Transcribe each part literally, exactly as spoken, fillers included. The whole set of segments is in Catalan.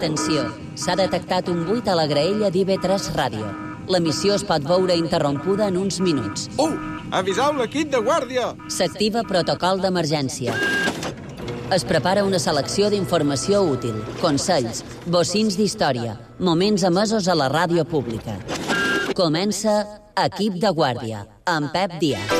Atenció, s'ha detectat un buit a la graella d'I V tres Ràdio. L'emissió es pot veure interrompuda en uns minuts. Uh! Aviseu l'equip de guàrdia! S'activa protocol d'emergència. Es prepara una selecció d'informació útil, consells, bocins d'història, moments emesos a la ràdio pública. Comença Equip de Guàrdia, amb Pep Díaz.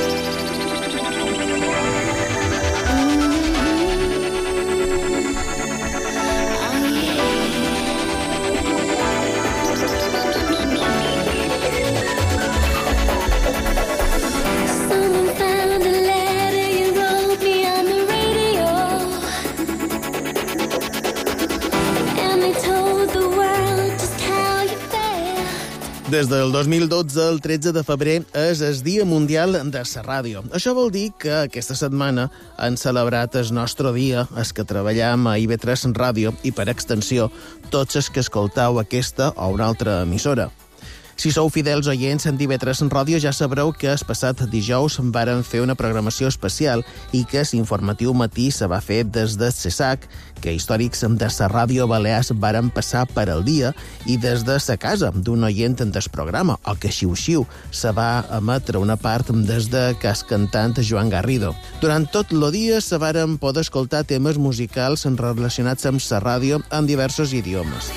Des del dos mil dotze, el tretze de febrer, és el Dia Mundial de la Ràdio. Això vol dir que aquesta setmana han celebrat el nostre dia, els que treballem a I V tres Ràdio i, per extensió, tots els que escolteu aquesta o una altra emissora. Si sou fidels oients d'I V tres Ràdio, ja sabreu que el passat dijous varen fer una programació especial i que l'informatiu matí se va fer des de C S A C, que històrics de la ràdio balears varen passar per al dia, i des de la casa d'un oient del programa, o que xiu-xiu se va emetre una part des de cas cantant Joan Garrido. Durant tot el dia se varen poder escoltar temes musicals relacionats amb la ràdio en diversos idiomes.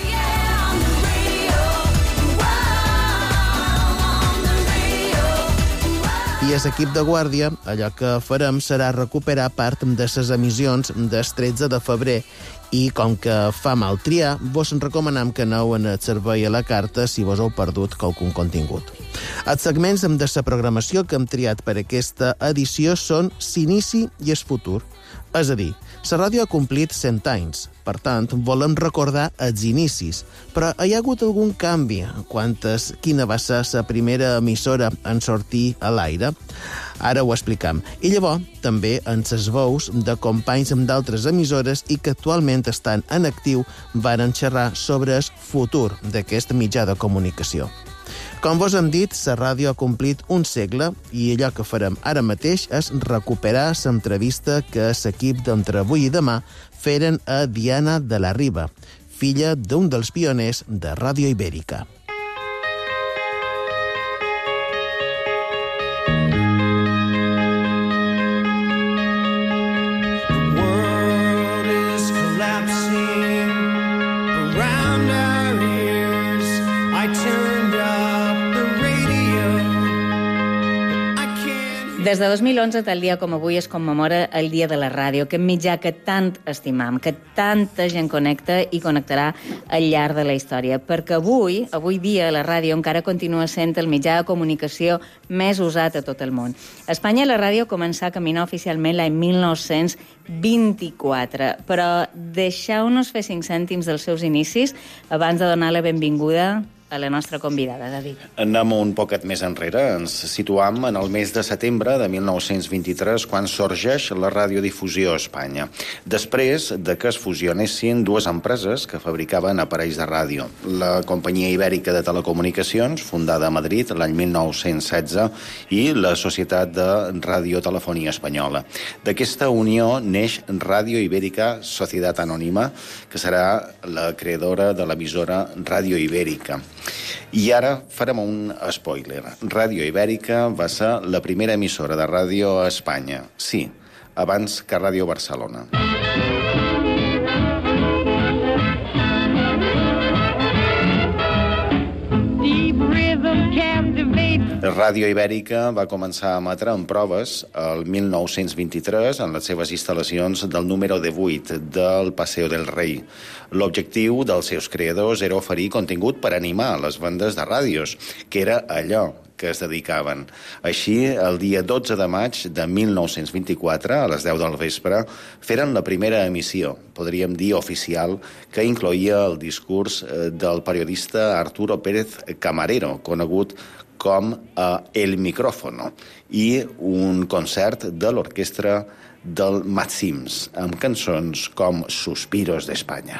I a l'equip de guàrdia, allò que farem serà recuperar part de les emissions del tretze de febrer i, com que fa mal triar, vos recomanem que aneu en el servei a la carta si vos heu perdut qualcun contingut. Els segments de la programació que hem triat per aquesta edició són l'inici i el futur. És a dir, la ràdio ha complit cent anys, per tant, volem recordar els inicis, però hi ha hagut algun canvi quant a quina va ser la primera emissora en sortir a l'aire? Ara ho explicam. I llavors, també en les veus de companys d'altres emissores i que actualment estan en actiu varen xerrar sobre el futur d'aquest mitjà de comunicació. Com vos hem dit, la ràdio ha complit un segle i allò que farem ara mateix és recuperar l'entrevista que l'equip d'Entre avui i demà feren a Diana de la Riba, filla d'un dels pioners de Ràdio Ibèrica. Des de dos mil onze, tal dia com avui, es commemora el Dia de la Ràdio, aquest mitjà que tant estimam, que tanta gent connecta i connectarà al llarg de la història. Perquè avui, avui dia, la ràdio encara continua sent el mitjà de comunicació més usat a tot el món. A Espanya, la ràdio començà a caminar oficialment l'any mil nou-cents vint-i-quatre, però deixeu-nos fer cinc cèntims dels seus inicis abans de donar la benvinguda a la nostra convidada, David. Anem un poquet més enrere. Ens situam en el mes de setembre de mil nou-cents vint-i-tres, quan sorgeix la radiodifusió a Espanya. Després de que es fusionessin dues empreses que fabricaven aparells de ràdio. La Companyia Ibèrica de Telecomunicacions, fundada a Madrid l'any mil nou-cents setze, i la Societat de Radiotelefonia Espanyola. D'aquesta unió neix Ràdio Ibèrica Societat Anònima, que serà la creadora de l'emissora Ràdio Ibèrica. I ara farem un spoiler. Ràdio Ibèrica va ser la primera emissora de ràdio a Espanya. Sí, abans que Ràdio Barcelona. Ràdio Ibèrica va començar a emetre en proves el mil nou-cents vint-i-tres en les seves instal·lacions del número divuit del Paseo del Rei. L'objectiu dels seus creadors era oferir contingut per animar les bandes de ràdios, que era allò que es dedicaven. Així, el dia dotze de maig de mil nou-cents vint-i-quatre, a les deu del vespre, feren la primera emissió, podríem dir oficial, que incloïa el discurs del periodista Arturo Pérez Camarero, conegut com a El Micrófono, i un concert de l'orquestra del Matsims, amb cançons com Suspiros d'Espanya.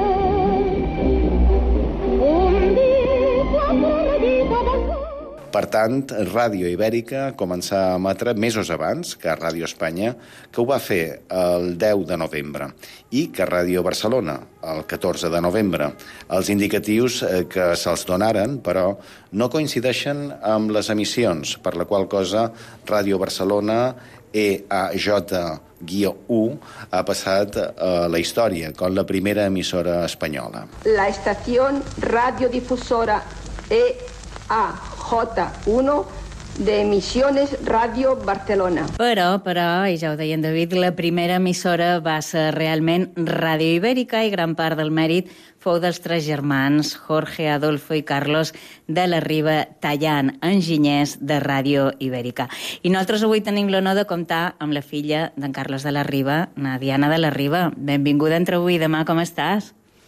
Per tant, Ràdio Ibèrica començà a emetre mesos abans que Ràdio Espanya, que ho va fer el deu de novembre, i que Ràdio Barcelona, el catorze de novembre. Els indicatius que se'ls donaren, però, no coincideixen amb les emissions, per la qual cosa Ràdio Barcelona E A J U ha passat a la història com la primera emissora espanyola. La estació radiodifusora E A J uno de Emisiones Ràdio Barcelona. Però, però, i ja ho deia en David, la primera emissora va ser realment Ràdio Ibèrica i gran part del mèrit fou dels tres germans, Jorge, Adolfo i Carlos de la Riba, tallant enginyers de Ràdio Ibèrica. I nosaltres avui tenim l'honor de comptar amb la filla d'en Carlos de la Riba, na Diana de la Riba. Benvinguda entre avui i demà, com estàs?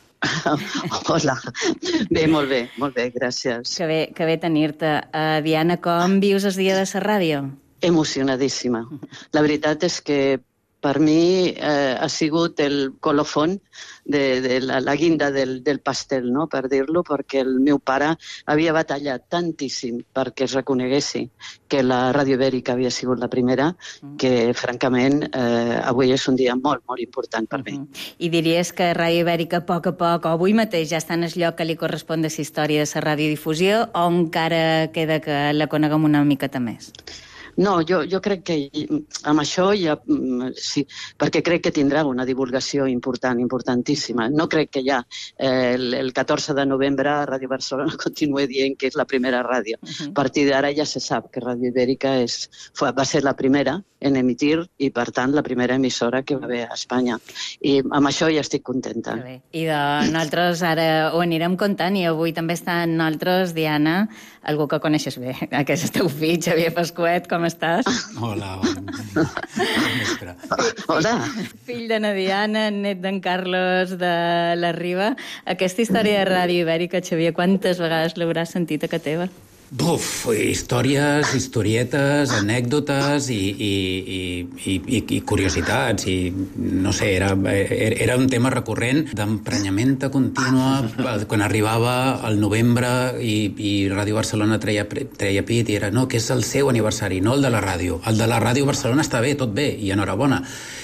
Hola, bé, molt bé, molt bé, gràcies. Que bé, que bé tenir-te. Uh, Diana, com vius el dia de la ràdio? Emocionadíssima. La veritat és que per mi eh, ha sigut el colofón de, de la, la guinda del, del pastel, no? Per dir-lo, perquè el meu pare havia batallat tantíssim perquè es reconeguessi que la Ràdio Ibèrica havia sigut la primera, que francament eh, avui és un dia molt, molt important per mi. I diries que Ràdio Ibèrica a poc a poc, o avui mateix, ja està en el lloc que li correspon de la història de la radiodifusió, o encara queda que la coneguem una miqueta més? No, jo, jo crec que amb això ja... Sí, perquè crec que tindrà una divulgació important, importantíssima. No crec que ja eh, el, el catorze de novembre Ràdio Barcelona continua dient que és la primera ràdio. Uh-huh. A partir d'ara ja se sap que Ràdio Ibèrica és, va ser la primera en emitir i, per tant, la primera emissora que va haver a Espanya. I amb això ja estic contenta. I de nosaltres ara ho anirem contant i avui també està amb nosaltres, Diana, algú que coneixes bé, que és el teu fill, Xavier Pasquet, com estàs? Hola, bon, bon vespre. Hola. Fill de na Diana, net d'en Carlos de la Riba. Aquesta història de Ràdio Ibèrica, Xavier, quantes vegades l'hauràs sentit a casa teva? Buf, històries, historietes, anècdotes i, i, i, i, i curiositats. I, no sé, era, era un tema recurrent d'emprenyamenta contínua quan arribava el novembre i, i Ràdio Barcelona treia, treia pit i era, no, que és el seu aniversari, no el de la ràdio. El de la Ràdio Barcelona està bé, tot bé, i enhorabona.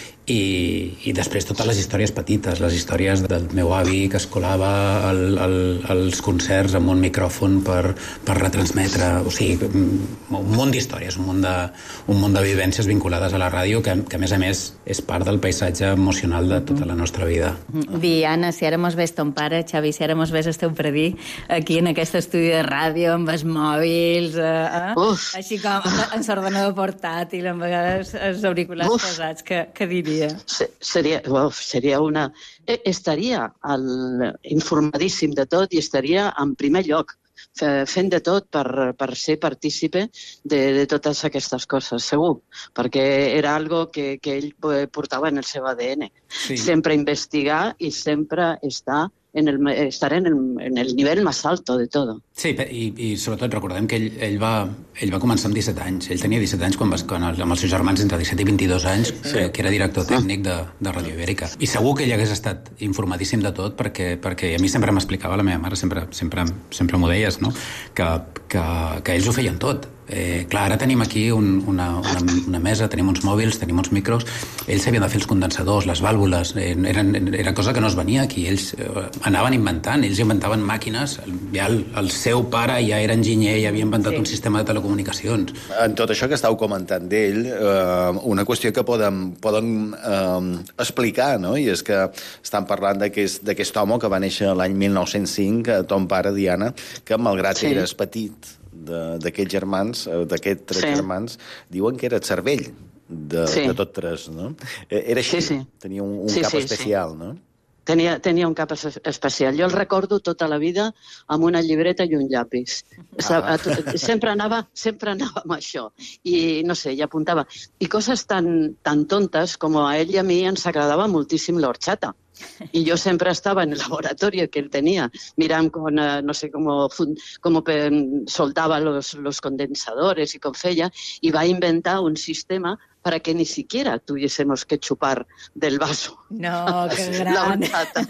I, i després totes les històries petites, les històries del meu avi que es colava el, el, els concerts amb un micròfon per, per retransmetre, o sigui, un munt d'històries, un munt de, un munt de vivències vinculades a la ràdio que, que a més a més és part del paisatge emocional de tota la nostra vida. Diana, si ara mos ves ton pare, Xavi, si ara mos ves el teu predí aquí en aquest estudi de ràdio amb els mòbils, eh? Així com en l'ordenador portàtil, amb vegades els auriculars Uf. posats, que, que diria? Seria, uf, seria una... Estaria el, informadíssim de tot i estaria en primer lloc fent de tot per, per ser partícipe de, de totes aquestes coses, segur, perquè era algo que, que ell portava en el seu A D N. Sí. Sempre investigar i sempre estar en el, estar en el, en el nivell més alto de tot. Sí, i, i sobretot recordem que ell, ell, va, ell va començar amb disset anys. Ell tenia disset anys quan, va, quan el, amb els seus germans entre disset i vint-i-dos anys, sí. que era director tècnic de, de Ràdio Ibèrica. I segur que ell hagués estat informadíssim de tot perquè, perquè a mi sempre m'explicava, la meva mare sempre, sempre, sempre m'ho deies, no? que, que, que ells ho feien tot. Eh, clar, ara tenim aquí un, una, una, una mesa, tenim uns mòbils, tenim uns micros, ells havien de fer els condensadors, les vàlvules, eh, eren, era cosa que no es venia aquí, ells eh, anaven inventant, ells inventaven màquines, ja el, el seu pare ja era enginyer i havia inventat sí. un sistema de telecomunicacions. En tot això que estàu comentant d'ell, eh, una qüestió que poden, poden eh, explicar, no? I és que estan parlant d'aquest home que va néixer l'any mil nou-cents cinc, ton pare, Diana, que malgrat sí. eres petit, d'aquests germans, d'aquests tres sí. germans, diuen que era el cervell de, sí. de tots tres, no? Era així, sí, sí. tenia un, un sí, cap sí, especial, sí. no? Tenia, tenia un cap especial. Jo el recordo tota la vida amb una llibreta i un llapis. Ah. Sempre anava, sempre anava amb això. I, no sé, i apuntava. I coses tan, tan tontes com a ell i a mi ens agradava moltíssim l'horchata. Y yo siempre estaba en el laboratorio que él tenía, mirando con, uh, no sé, cómo, cómo soltaba los, los condensadores y com feia, i va inventar un sistema para que ni siquiera tuviésemos que chupar del vaso. No, qué gran. La horchata.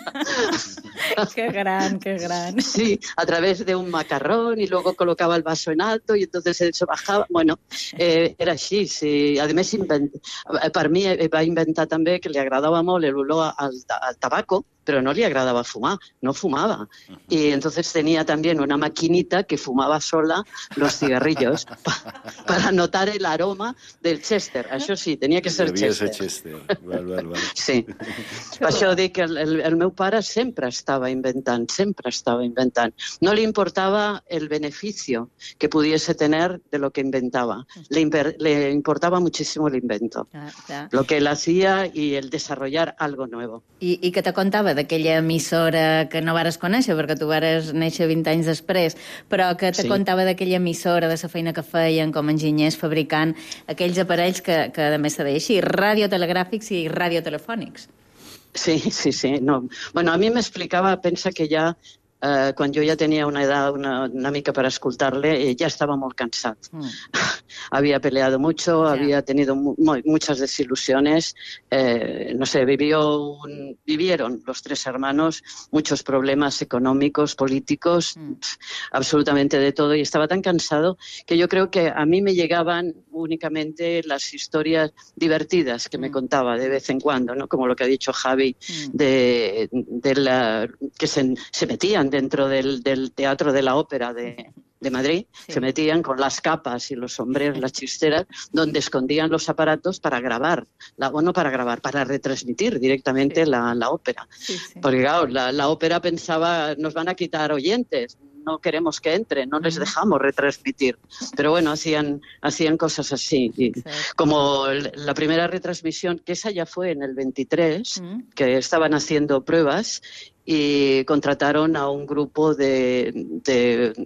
Qué gran, qué gran. Sí, a través de un macarrón y luego colocaba el vaso en alto y entonces eso bajava. Bueno, eh, era així, sí. A més, invent... per mi va inventar també que li agradava molt l'olor al, al tabaco, pero no le agradaba fumar, no fumaba. Uh-huh. Y entonces tenía también una maquinita que fumaba sola los cigarrillos pa, para notar el aroma del Chester. Això sí, tenia que ser Chester. Chester. Val, val, val. Sí. Per això dic que el, el, el meu pare sempre estava inventant, sempre estava inventant. No le importava el beneficio que pudiese tener de lo que inventaba. Le, imper, le importaba muchísimo el invento. Ah, ah. Lo que él hacía y el desarrollar algo nuevo. I, i que te contava d'aquella emissora que no vares conèixer, perquè tu vares néixer vint anys després, però que te sí. contava d'aquella emissora, de la feina que feien com a enginyers fabricant aquells aparells que, que a més se deia així, radiotelegràfics i radiotelefònics. Sí, sí, sí. No. Bueno, a mi m'explicava, pensa que ja Uh, quan jo ja tenia una edat una, una mica para escoltar-le, eh, ja estava molt cansat. Mm. Había peleado mucho, yeah. había tenido mu muchas desilusiones, eh, no sé, vivió un, vivieron los tres hermanos muchos problemas económicos, políticos, mm. pf, absolutamente de todo, y estaba tan cansado que yo creo que a mí me llegaban únicamente las historias divertidas que mm. me contaba de vez en cuando, ¿no? Como lo que ha dicho Javi, mm. de, de la, que se, se metían dentro del, del Teatro de la Ópera de, de Madrid, sí. se metían con las capas y los sombreros, las chisteras, donde escondían los aparatos para grabar, la, o no para grabar, para retransmitir directamente sí. la, la ópera. Sí, sí. Porque claro, la, la ópera pensaba, nos van a quitar oyentes, no queremos que entren, no les dejamos retransmitir. Pero bueno, hacían, hacían cosas así. Y sí. Como la primera retransmisión, que esa ya fue en el veintitrés, mm. que estaban haciendo pruebas y contrataron a un grupo de, de,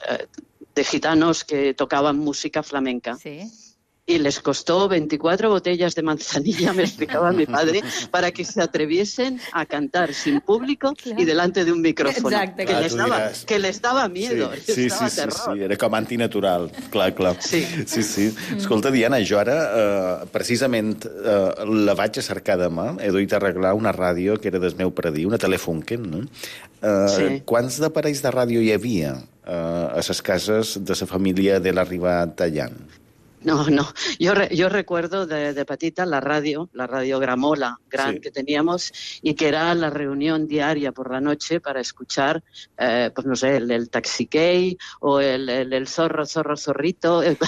de gitanos que tocaban música flamenca. Sí. Y les costó veinticuatro botellas de manzanilla, me explicaba mi padre, para que se atreviesen a cantar sin público claro. y delante de un micrófono. Exacte, que, les daba, que les daba miedo, sí, sí, les daba sí, terror. Sí, sí, era com antinatural, clar, clar. Sí. Sí, sí. Escolta, Diana, jo ara, eh, precisament, eh, la vaig a cercar demà, he duit a arreglar una ràdio que era del meu predí, una Telefunken, no? Eh, sí. Quants d'aparells de ràdio hi havia eh, a les cases de la família de l'Arribat Tallant? No, no. Yo, re, yo recuerdo de, de patita la radio, la radio Gramola gran sí. que teníamos y que era la reunión diaria por la noche para escuchar, eh, pues no sé, el, el Taxikey o el, el, el Zorro, Zorro, Zorrito. El...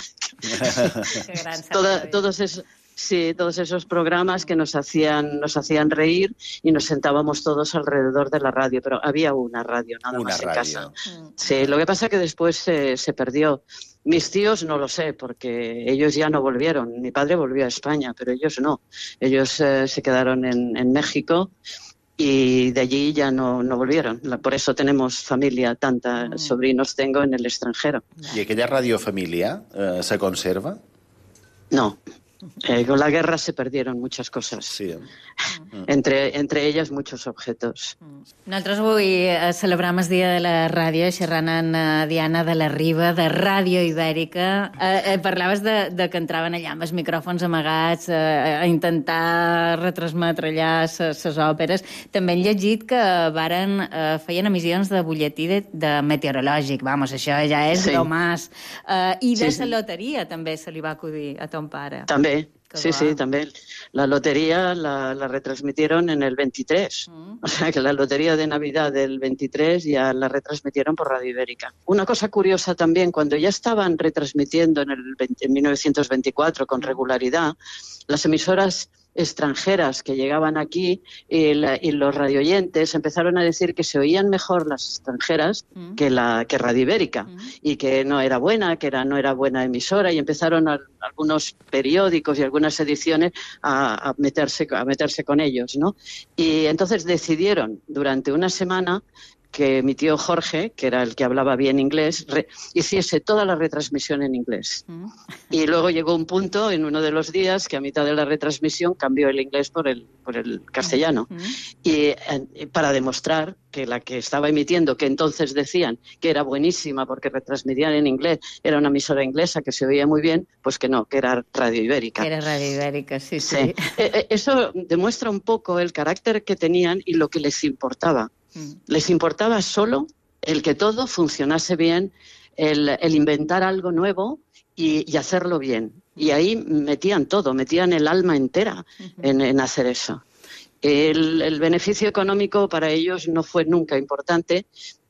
Toda, todos esos... Sí, todos esos programas que nos hacían, nos hacían reír y nos sentábamos todos alrededor de la radio, pero había una radio nada una más radio. en casa. Sí, lo que pasa es que después se, se perdió. Mis tíos no lo sé, porque ellos ya no volvieron. Mi padre volvió a España, pero ellos no. Ellos eh, se quedaron en, en México y de allí ya no, no volvieron. Por eso tenemos familia, tanta mm. sobrinos tengo en el extranjero. ¿Y aquella radiofamilia eh, se conserva? No. Eh, con la guerra se perdieron muchas cosas. Sí. Entre, entre ellas muchos objetos. Nosaltres avui celebrem el Dia de la Ràdio, xerrant amb Diana de la Riba, de Ràdio Ibèrica. Eh, eh, parlaves de, de que entraven allà amb els micròfons amagats eh, a intentar retransmetre allà les òperes. També hem llegit que varen, eh, feien emissions de butlletí de, de meteorològic. Vamos, això ja és sí. bromàs. Eh, I de sí, la loteria sí. també se li va acudir a ton pare. També. Sí, sí, también. La lotería la, la retransmitieron en el veintitrés. Mm. O sea, que la lotería de Navidad del veintitrés ya la retransmitieron por Radio Ibérica. Una cosa curiosa también, cuando ya estaban retransmitiendo en, el veinte, en mil novecientos veinticuatro con regularidad, las emisoras extranjeras que llegaban aquí y, la, y los radioyentes empezaron a decir que se oían mejor las extranjeras mm. que la que Radio Ibérica mm. y que no era buena, que era, no era buena emisora, y empezaron a, algunos periódicos y algunas ediciones a, a, meterse, a meterse con ellos, ¿no? Y entonces decidieron durante una semana que mi tío Jorge, que era el que hablaba bien inglés, re- hiciese toda la retransmisión en inglés. Mm. Y luego llegó un punto en uno de los días que a mitad de la retransmisión cambió el inglés por el, por el castellano. Mm. Y eh, para demostrar que la que estaba emitiendo, que entonces decían que era buenísima porque retransmitían en inglés, era una emisora inglesa que se oía muy bien, pues que no, que era Radio Ibérica. Era Radio Ibérica, sí, sí. sí. Eh, eso demuestra un poco el carácter que tenían y lo que les importaba. Mm. Les importaba solo el que todo funcionase bien, el, el inventar algo nuevo y, y hacerlo bien. Y ahí metían todo, metían el alma entera uh-huh. en, en hacer eso. El, el beneficio económico para ellos no fue nunca importante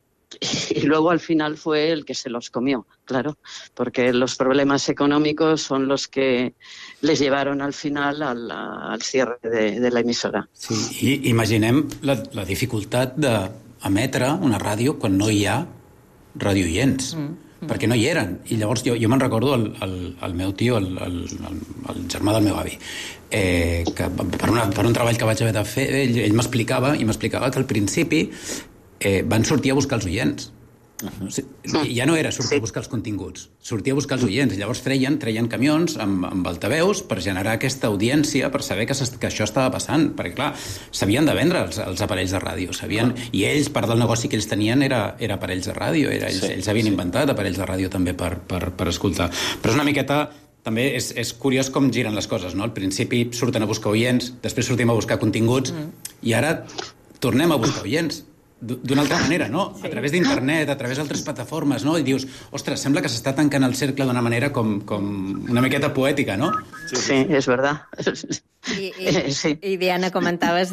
y luego al final fue el que se los comió, claro, porque los problemas económicos son los que les llevaron al final al, al cierre de, de la emisora. Sí, i imaginem la, la dificultat d'emetre una ràdio quan no hi ha radioients. Mm. Perquè no hi eren. I llavors jo, jo me'n recordo el, el, el meu tio, el, el, el germà del meu avi, eh, que per, una, per un treball que vaig haver de fer, ell, ell m'explicava, i m'explicava que al principi eh, van sortir a buscar els oients. Uh-huh. Ja no era sortir a buscar els continguts, sortir a buscar els oients. Llavors treien, treien camions amb, amb altaveus per generar aquesta audiència, per saber que, que això estava passant. Perquè, clar, s'havien de vendre els, els aparells de ràdio. Sabien, uh-huh. I ells, part del negoci que ells tenien era, era aparells de ràdio. Era, ells, sí, ells havien sí. inventat aparells de ràdio també per, per, per escoltar. Però és una miqueta... També és, és curiós com giren les coses, no? Al principi surten a buscar oients, després sortim a buscar continguts, uh-huh. i ara tornem a buscar oients. D'una altra manera, no? Sí. A través d'internet, a través d'altres plataformes, no? I dius, ostres, sembla que s'està tancant el cercle d'una manera com, com una miqueta poètica, no? Sí, sí, és verdad. I, i, sí. I Diana, comentaves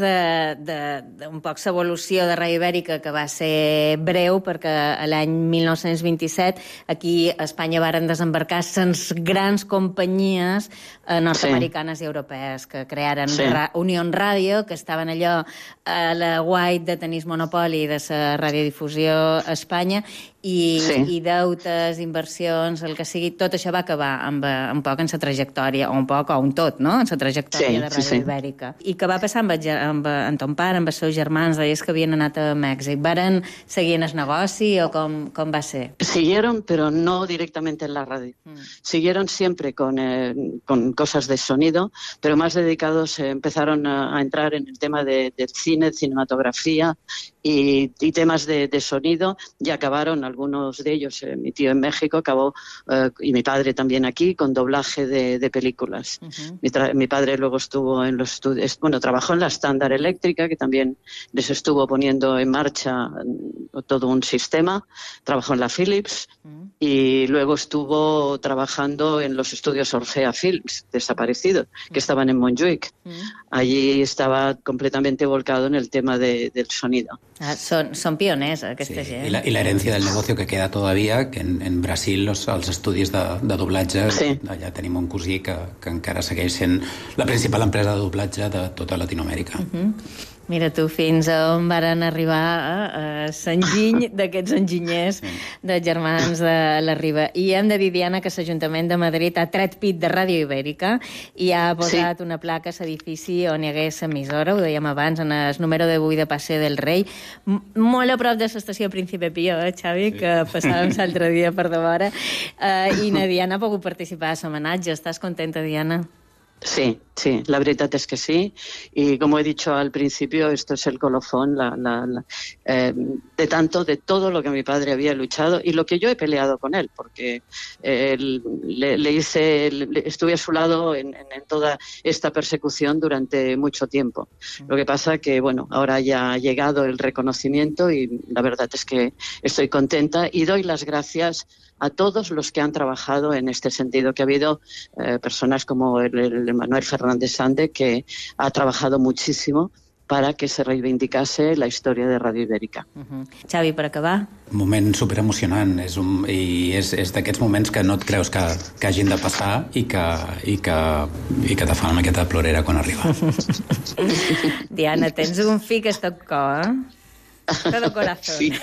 d'un poc l'evolució de Radio Ibèrica, que va ser breu, perquè l'any mil nou-cents vint-i-set aquí a Espanya varen desembarcar les grans companyies nord-americanes sí. i europees que crearen sí. Unión Radio, que estaven allò a la guait de tenir monopoli de la radiodifusió a Espanya, i, sí. i deutes, inversions, el que sigui, tot això va acabar amb, un poc en la trajectòria, o un poc o un tot, no?, en la trajectòria sí, de Radio sí, Ibèrica. Sí. I què va passar amb, el, amb, amb ton pare, amb els seus germans, deies que havien anat a Mèxic? ¿Varen seguir en el negoci o com, com va ser? Siguieron, pero no directamente en la radio. Mm. Siguieron siempre con, eh, con cosas de sonido, pero más dedicados, eh, empezaron a, a entrar en el tema de, de cine, cinematografía y, y temas de, de sonido, y acabaron algunos de ellos, eh, mi tío en México acabó, eh, y mi padre también aquí, con doblaje de, de películas. Uh-huh. mi, mi padre luego estuvo en los estudios, bueno, trabajó en la Standard Eléctrica, que también les estuvo poniendo en marcha todo un sistema, trabajó en la Philips, uh-huh. y luego estuvo trabajando en los estudios Orfea Films, desaparecidos, uh-huh. que estaban en Montjuic. Uh-huh. Allí estaba completamente volcado en el tema de, del sonido. Ah, son, son pioners, aquesta sí. gent. I la, i l'herència del negoci que queda todavía, que en, en Brasil los, els estudis de, de doblatge, sí. allà tenim un cosí que, que encara segueix sent la principal empresa de doblatge de tota Latinoamèrica. Uh-huh. Mira tu, fins on varen arribar a, a s'enginy d'aquests enginyers sí. de germans de la Riba. I hem de dir, Diana, que l'Ajuntament de Madrid ha tret pit de Ràdio Ibèrica i ha posat sí. una placa a l'edifici on hi hagués emissora, ho dèiem abans, en el número divuit de Passeig del Rei, M molt a prop de l'estació Príncipe Pío, eh, Xavi, sí. que passàvem l'altre dia per de vora. Uh, I na Diana ha pogut participar a l'homenatge. Estàs contenta, Diana? Sí, sí, la verdad es que sí. Y como he dicho al principio, esto es el colofón la, la, la, eh, de tanto, de todo lo que mi padre había luchado y lo que yo he peleado con él, porque eh, le, le hice, le, estuve a su lado en, en, en toda esta persecución durante mucho tiempo. Lo que pasa que, bueno, ahora ya ha llegado el reconocimiento y la verdad es que estoy contenta y doy las gracias a todos los que han trabajado en este sentido, que ha habido eh, personas como el, el Manuel Fernández Sande, que ha trabajado muchísimo para que se reivindicase la història de Radio Ibèrica. Uh-huh. Xavi, per acabar. Un moment superemocionant, és un, i és, és d'aquests moments que no et creus que, que hagin de passar i que, i que, i que te fan una miqueta de plorera quan arriba. Diana, tens un fi que és tot cor, eh? Todo corazón. Sí.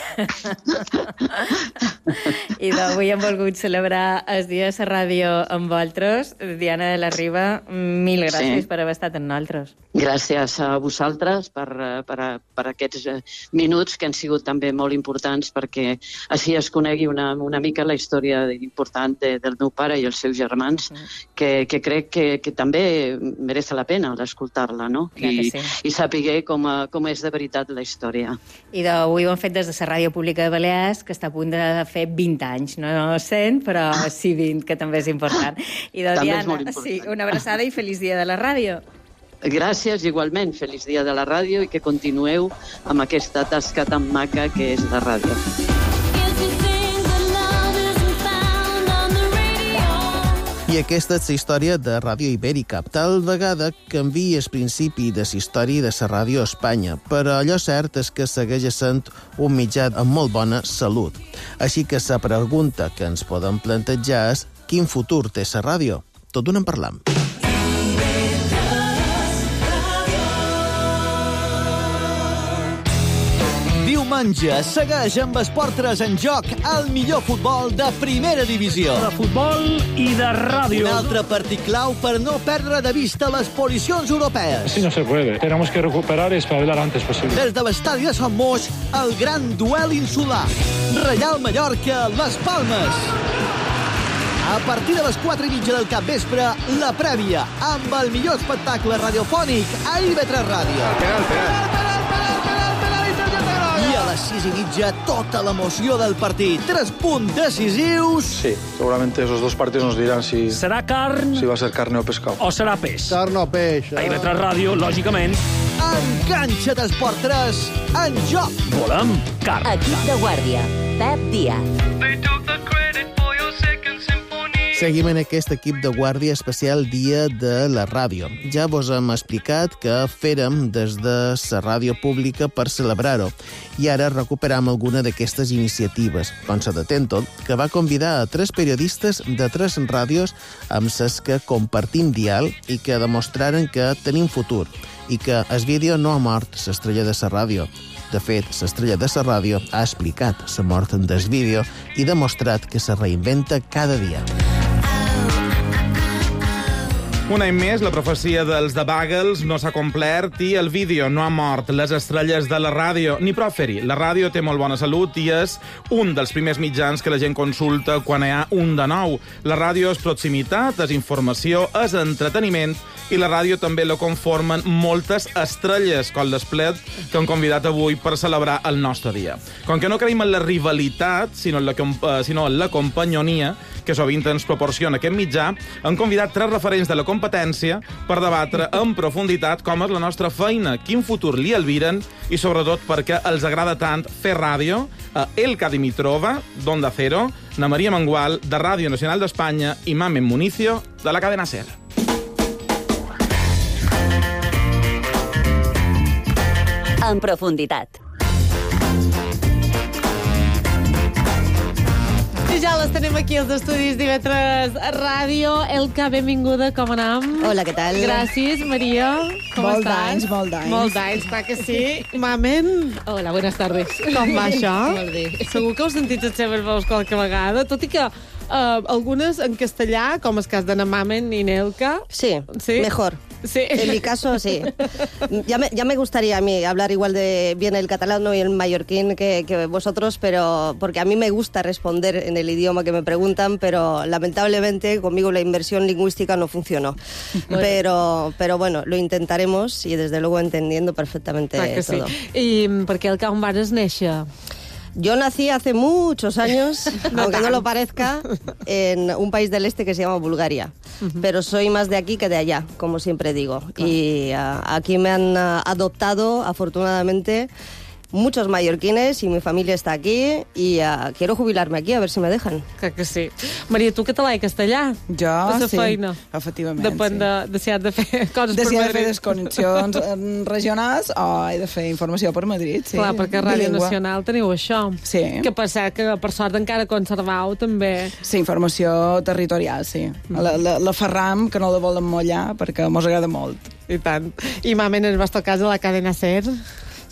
I d'avui hem volgut celebrar el dia de la ràdio amb vosaltres. Diana de la Riba, mil gràcies sí. per haver estat amb nosaltres. Gràcies a vosaltres per, per, per aquests minuts que han sigut també molt importants perquè així es conegui una, una mica la història important de, del meu pare i els seus germans, que, que crec que, que també merece la pena escoltar-la, no? I, sí. i saber com, com és de veritat la història. I d'avui ho hem fet des de la Ràdio Pública de Balears, que està a punt de fer vint anys, no cent, però sí vint, que també és important. I de també Diana, és molt important. Sí, una abraçada i feliç dia de la ràdio. Gràcies, igualment. Feliç dia de la ràdio i que continueu amb aquesta tasca tan maca que és la ràdio. I aquesta és la història de Ràdio Ibèrica. Tal vegada canvia el principi de la història de la ràdio a Espanya, però allò cert és que segueix sent un mitjà amb molt bona salut. Així que la pregunta que ens podem plantejar és quin futur té la ràdio? Tot d'un en parlam. Diumenge segueix amb Esport tres en joc el millor futbol de primera divisió. De futbol i de ràdio. Un altre partit clau per no perdre de vista les posicions europees. Así no se puede. Tenemos que recuperar y espabilar antes posible. Des de l'estadi de Sant Moix, el gran duel insular. Reial Mallorca, Les Palmes. A partir de les quatre i mitja del capvespre, la prèvia, amb el millor espectacle radiofònic a I B tres Ràdio. Penal, penal. I a les sis i mitja, tota l'emoció del partit. Tres punts decisius. Sí, seguramente esos dos partidos nos dirán si... Serà carn... Si va a ser carne o pescado. O serà peix. Carn o peix. A I B tres Ràdio, lògicament. Enganxa't a Esport tres, en joc. Volem carn. Equip de guàrdia. Pep Díaz. Seguim en aquest equip de guàrdia especial Dia de la Ràdio. Ja vos hem explicat que fèrem des de la ràdio pública per celebrar-ho. I ara recuperam alguna d'aquestes iniciatives, com la de Tento, que va convidar a tres periodistes de tres ràdios amb les que compartim dial i que demostraren que tenim futur i que el vídeo no ha mort l'estrella de la ràdio. De fet, l'estrella de la ràdio ha explicat la mort del vídeo i demostrat que se reinventa cada dia. Un any més, la profecia dels The Buggles no s'ha complert i el vídeo no ha mort. Les estrelles de la ràdio, ni prou fer-hi. La ràdio té molt bona salut i és un dels primers mitjans que la gent consulta quan hi ha un de nou. La ràdio és proximitat, és informació, és entreteniment i la ràdio també la conformen moltes estrelles, com l'Esplet, que han convidat avui per celebrar el nostre dia. Com que no creiem en la rivalitat, sinó en la, sinó en la companyonia, que sovint ens proporciona aquest mitjà, han convidat tres referents de la competència per debatre en profunditat com és la nostra feina, quin futur li albiren i, sobretot, perquè els agrada tant fer ràdio, a Elka Dimitrova, d'Onda Cero, na Maria Mengual, de Ràdio Nacional d'Espanya, i Mamen Municio, de la cadena SER. En profunditat. Ja les tenim aquí als estudis d'I B tres Ràdio. Elka, benvinguda, com anam? Hola, què tal? Gràcies, Maria. Com molt estàs? d'anys, molt d'anys. Molt d'anys, clar que sí. Mamen. Hola, buenas tardes. Com va això? Molt bé. Segur que heu sentit les seves veus qualque vegada, tot i que uh, algunes en castellà, com el cas de na Mamen i Elka. Sí, sí, mejor. Sí. En mi caso, sí. Ya me, ya me gustaría a mí hablar igual de bien el catalán y el mallorquín que, que vosotros, pero porque a mí me gusta responder en el idioma que me preguntan, pero lamentablemente conmigo la inversión lingüística no funcionó. Bueno. Pero, pero bueno, lo intentaremos y desde luego entendiendo perfectamente que todo. Sí. I per què el Elka, on vas néixer? Yo nací hace muchos años, no aunque tan. no lo parezca, en un país del este que se llama Bulgaria. Uh-huh. Pero soy más de aquí que de allá, como siempre digo. Claro. Y uh, aquí me han uh, adoptado, afortunadamente, muchos mallorquines y mi familia está aquí y uh, quiero jubilarme aquí, a ver si me dejan. Clar que sí. Maria, tu català i castellà? Jo, de sí, feina. efectivament. Depèn sí. de, de si has de fer coses de per si Madrid. De si has de fer desconnexions regionals o he de fer informació per Madrid, sí. Clar, perquè a Ràdio Bilingüe. Nacional teniu això. Sí. Que per cert, que per sort encara conservau, també. Sí, informació territorial, sí. La, la, la Ferram, que no la volen mollar, perquè mos agrada molt. I tant. I, Mamen, en el vostre cas, a la cadena SER?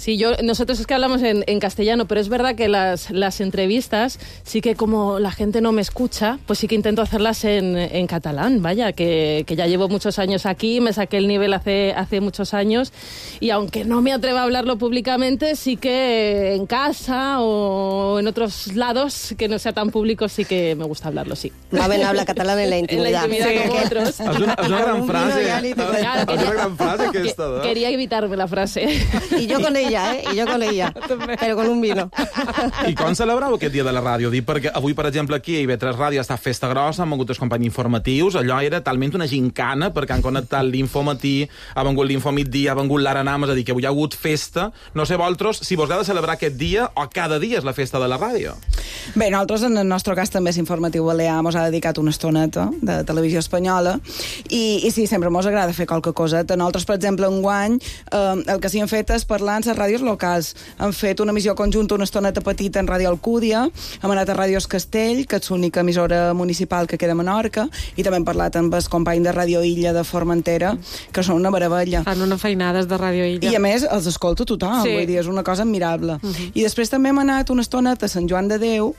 Sí, yo, nosotros es que hablamos en, en castellano, pero es verdad que las, las entrevistas, sí que como la gente no me escucha, pues sí que intento hacerlas en, en catalán, vaya, que, que ya llevo muchos años aquí, me saqué el nivel hace, hace muchos años, y aunque no me atreva a hablarlo públicamente, sí que en casa o en otros lados, que no sea tan público, sí que me gusta hablarlo, sí. Mamen habla catalán en la intimidad. En la intimidad, sí, como otros. És una, és una gran frase. És una gran frase aquesta, no? Quería evitarme la frase. Y yo con ella, ¿eh? Y yo con ella. Pero con un vino. I com celebrau aquest dia de la ràdio? Dic perquè avui, per exemple, aquí a I V tres Ràdio està festa grossa, han vingut els companys informatius, allò era talment una gincana, perquè han connectat l'infomatí, ha vingut l'infomigdia, ha vingut l'Aranam, és a dir, que avui hi ha hagut festa. No sé vosaltres si vos heu de celebrar aquest dia o cada dia és la festa de la ràdio. Bé, nosaltres, en el nostre cas, també és Informatiu Balear, mos ha dedicat una estoneta de televisió espanyola, i, i sí, sempre mos agrada fer qualque coseta. Nosaltres, per exemple, enguany, eh, el que s'hi han fet és parlar en les ràdios locals. Han fet una emissió conjunta, una estoneta petita en Ràdio Alcúdia, hem anat a Ràdios Castell, que és l'única emissora municipal que queda a Menorca, i també hem parlat amb el company de Ràdio Illa de Formentera, que són una meravella. Fan una feinades de Ràdio Illa. I a més, els escolta tothom, sí. Vull dir, és una cosa admirable. Uh -huh. I després també hem anat una estoneta a Sant Joan de Déu,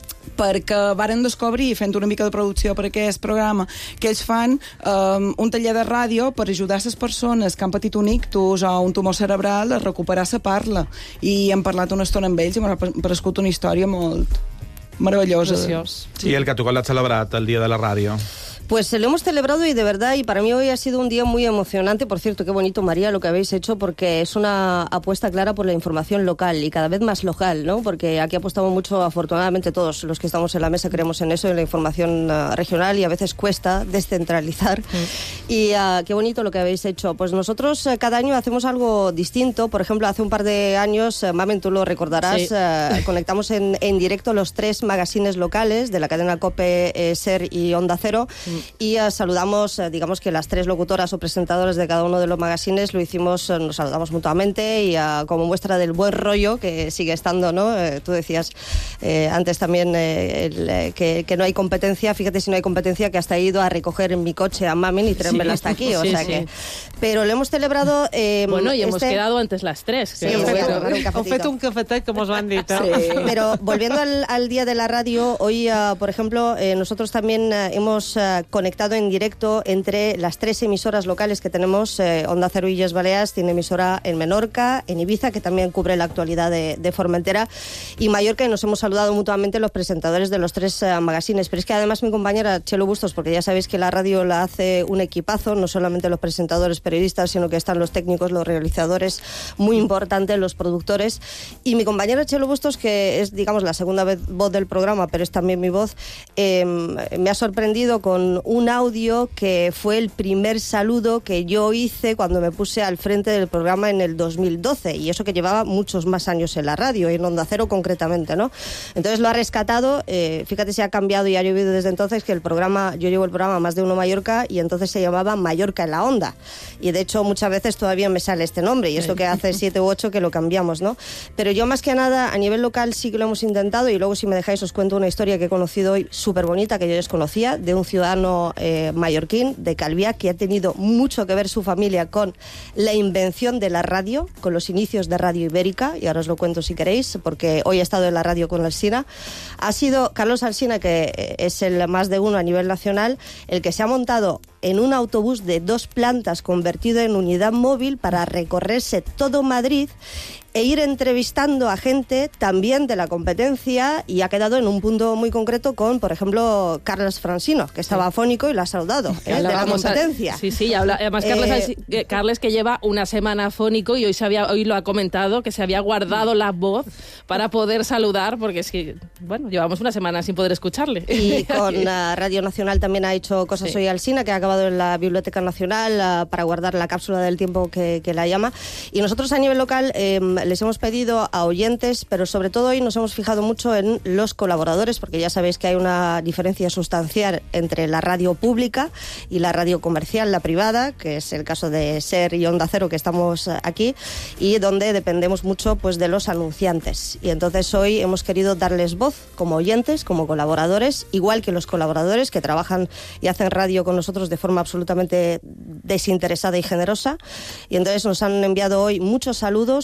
perquè varen descobrir, fent una mica de producció per aquest programa, que ells fan um, un taller de ràdio per ajudar les persones que han patit un ictus o un tumor cerebral a recuperar la parla. I hem parlat una estona amb ells i m'ha parescut una història molt meravellosa. Preciós. Sí. I el que tu com l'has celebrat, el dia de la ràdio? Pues lo hemos celebrado y de verdad, y para mí hoy ha sido un día muy emocionante. Por cierto, qué bonito, María, lo que habéis hecho, porque es una apuesta clara por la información local y cada vez más local, ¿no? Porque aquí apostamos mucho, afortunadamente todos los que estamos en la mesa creemos en eso, en la información uh, regional, y a veces cuesta descentralizar. Mm. Y uh, qué bonito lo que habéis hecho. Pues nosotros uh, cada año hacemos algo distinto. Por ejemplo, hace un par de años, uh, Mamen, tú lo recordarás, sí. uh, conectamos en, en directo los tres magazines locales de la cadena COPE, eh, SER y Onda Cero. Mm. Y uh, saludamos, uh, digamos que las tres locutoras o presentadoras de cada uno de los magazines lo hicimos, uh, nos saludamos mutuamente y uh, como muestra del buen rollo que sigue estando, ¿no? Eh, tú decías eh, antes también eh, el, eh, que, que no hay competencia, fíjate si no hay competencia, que hasta he ido a recoger en mi coche a Mamen y traérmela sí. hasta aquí, o sí, sea sí. que... Pero lo hemos celebrado... Eh, bueno, y hemos este... quedado antes las tres. Sí, hemos hecho un cafetet, como os han dicho. Sí. Pero volviendo al, al Día de la Radio, hoy, uh, por ejemplo, eh, nosotros también uh, hemos uh, conectado en directo entre las tres emisoras locales que tenemos. eh, Onda Cero Illes Balears tiene emisora en Menorca, en Ibiza, que también cubre la actualidad de, de Formentera, y Mallorca, y nos hemos saludado mutuamente los presentadores de los tres uh, magazines. Pero es que además mi compañera Chelo Bustos, porque ya sabéis que la radio la hace un equipazo, no solamente los presentadores periodistas, sino que están los técnicos, los realizadores, muy importante, los productores, y mi compañera Chelo Bustos, que es, digamos, la segunda vez voz del programa, pero es también mi voz, eh, me ha sorprendido con un audio que fue el primer saludo que yo hice cuando me puse al frente del programa en el dos mil doce, y eso que llevaba muchos más años en la radio, en Onda Cero concretamente, ¿no? Entonces lo ha rescatado, eh, fíjate si ha cambiado y ha llovido desde entonces, que el programa, yo llevo el programa Más de Uno Mallorca, y entonces se llamaba Mallorca en la Onda, y de hecho muchas veces todavía me sale este nombre, y esto que hace siete u ocho que lo cambiamos, ¿no? Pero yo más que nada a nivel local sí que lo hemos intentado, y luego si me dejáis os cuento una historia que he conocido hoy súper bonita, que yo desconocía, de un ciudadano eh, mallorquín de Calviá, que ha tenido mucho que ver su familia con la invención de la radio, con los inicios de Radio Ibérica, y ahora os lo cuento si queréis, porque hoy he estado en la radio con Alsina. Ha sido Carlos Alsina, que es el más de uno a nivel nacional, el que se ha montado en un autobús de dos plantas convertido en unidad móvil para recorrerse todo Madrid e ir entrevistando a gente también de la competencia, y ha quedado en un punto muy concreto con, por ejemplo, Carles Francino, que estaba afónico y la ha saludado, ¿eh? de la competencia. A... Sí, sí, habla... además Carles, eh... Carles que lleva una semana afónico, y hoy, se había, hoy lo ha comentado, que se había guardado la voz para poder saludar, porque es que, bueno, llevamos una semana sin poder escucharle. Y con uh, Radio Nacional también ha hecho cosas sí. hoy Alsina, que ha acabado en la Biblioteca Nacional uh, para guardar la cápsula del tiempo que, que la llama. Y nosotros a nivel local eh, les hemos pedido a oyentes, pero sobre todo hoy nos hemos fijado mucho en los colaboradores, porque ya sabéis que hay una diferencia sustancial entre la radio pública y la radio comercial, la privada, que es el caso de SER y Onda Cero, que estamos aquí, y donde dependemos mucho pues de los anunciantes. Y entonces hoy hemos querido darles voz como oyentes, como colaboradores, igual que los colaboradores que trabajan y hacen radio con nosotros de forma absolutamente desinteresada y generosa. Y entonces nos han enviado hoy muchos saludos, muchos mensajes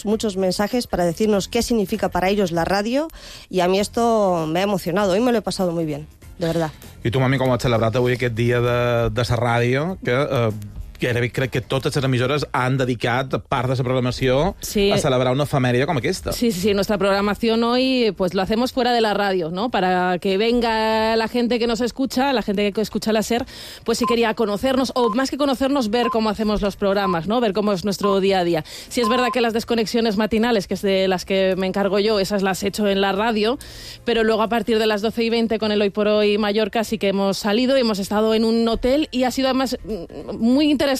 mensajes para decirnos qué significa para ellos la radio, y a mí esto me ha emocionado. Hoy me lo he pasado muy bien, de verdad. I tu, mami, com has celebrat avui aquest dia de, de la ràdio, que eh, gairebé crec que totes les emissores han dedicat part de la programació sí. a celebrar una efemèride com aquesta. Sí, sí, sí, nuestra programación hoy pues lo hacemos fuera de la radio, ¿no? Para que venga la gente que nos escucha, la gente que escucha la SER, pues si quería conocernos, o más que conocernos, ver cómo hacemos los programas, ¿no? Ver cómo es nuestro día a día. Sí es verdad que las desconexiones matinales, que es de las que me encargo yo, esas las he hecho en la radio, pero luego a partir de las doce y veinte con el Hoy por Hoy Mallorca sí que hemos salido y hemos estado en un hotel, y ha sido además muy interesante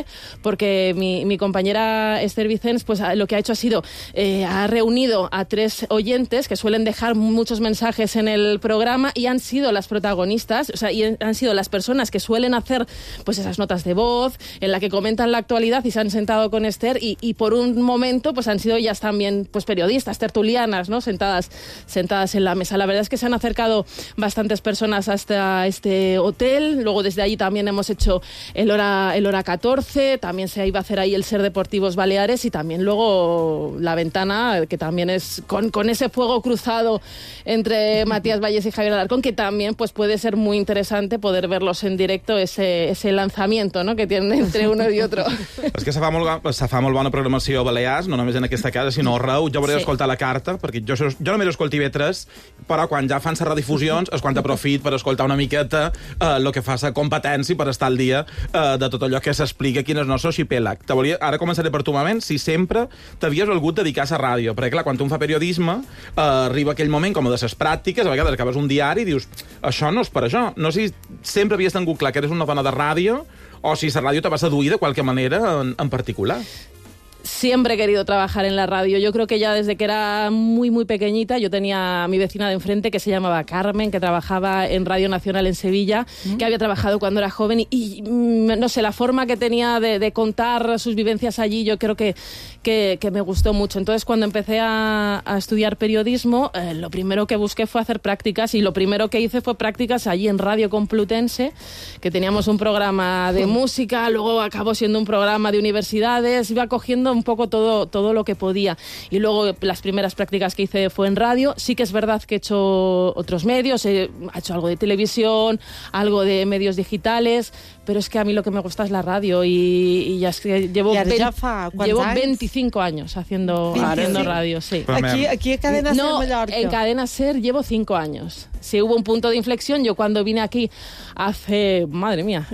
porque mi, mi compañera Esther Vicens pues lo que ha hecho ha sido eh, ha reunido a tres oyentes que suelen dejar muchos mensajes en el programa y han sido las protagonistas, o sea, y han sido las personas que suelen hacer pues esas notas de voz en la que comentan la actualidad, y se han sentado con Esther y, y por un momento pues han sido ellas también pues periodistas, tertulianas, ¿no? Sentadas, sentadas en la mesa. La verdad es que se han acercado bastantes personas hasta este hotel. Luego desde allí también hemos hecho el hora, el hora catorce, también se iba a hacer ahí el SER Deportivos Baleares, y también luego La Ventana, que también es con, con ese fuego cruzado entre Matías Valles y Javier Alarcón, que también pues puede ser muy interesante poder verlos en directo, ese, ese lanzamiento, ¿no?, que tienen entre uno y otro. És que se fa molt, se fa molt bona programació a Balears, no només en aquesta casa, sinó arreu. Jo hauré Sí. d'escoltar la carta, perquè jo, jo només escolto I V tres, però quan ja fan les redifusions és quan aprofit per escoltar una miqueta el eh, que fa la competència per estar al dia eh, de tot allò que s'explica quin és el nostre arxipèlag. Te volia, ara començaré per tu, moment, si sempre t'havies volgut dedicar a la ràdio, perquè clar, quan tu fa periodisme eh, arriba aquell moment com de les pràctiques, a vegades acabes un diari i dius, això no és per això. No sé si sempre havies tingut clar que eres una dona de ràdio o si la ràdio te va seduir de qualque manera en, en particular. Siempre he querido trabajar en la radio. Yo creo que ya desde que era muy, muy pequeñita, yo tenía a mi vecina de enfrente que se llamaba Carmen, que trabajaba en Radio Nacional en Sevilla, mm. que había trabajado cuando era joven y, y no sé, la forma que tenía de, de contar sus vivencias allí, yo creo que, que, que me gustó mucho. Entonces, cuando empecé a, a estudiar periodismo, eh, lo primero que busqué fue hacer prácticas, y lo primero que hice fue prácticas allí en Radio Complutense, que teníamos un programa de música, luego acabó siendo un programa de universidades, iba cogiendo un poco todo, todo lo que podía. Y luego las primeras prácticas que hice fue en radio. Sí que es verdad que he hecho otros medios, he hecho algo de televisión, algo de medios digitales, pero es que a mí lo que me gusta es la radio, y, y ya es que llevo, I ja veinte, fa llevo anys? veinticinco años haciendo, haciendo radio, sí. Aquí, aquí a Cadena No, Ser Mallorca. en Cadena Ser llevo cinco años. Sí, hubo un punto de inflexión. Yo cuando vine aquí hace... Madre mía.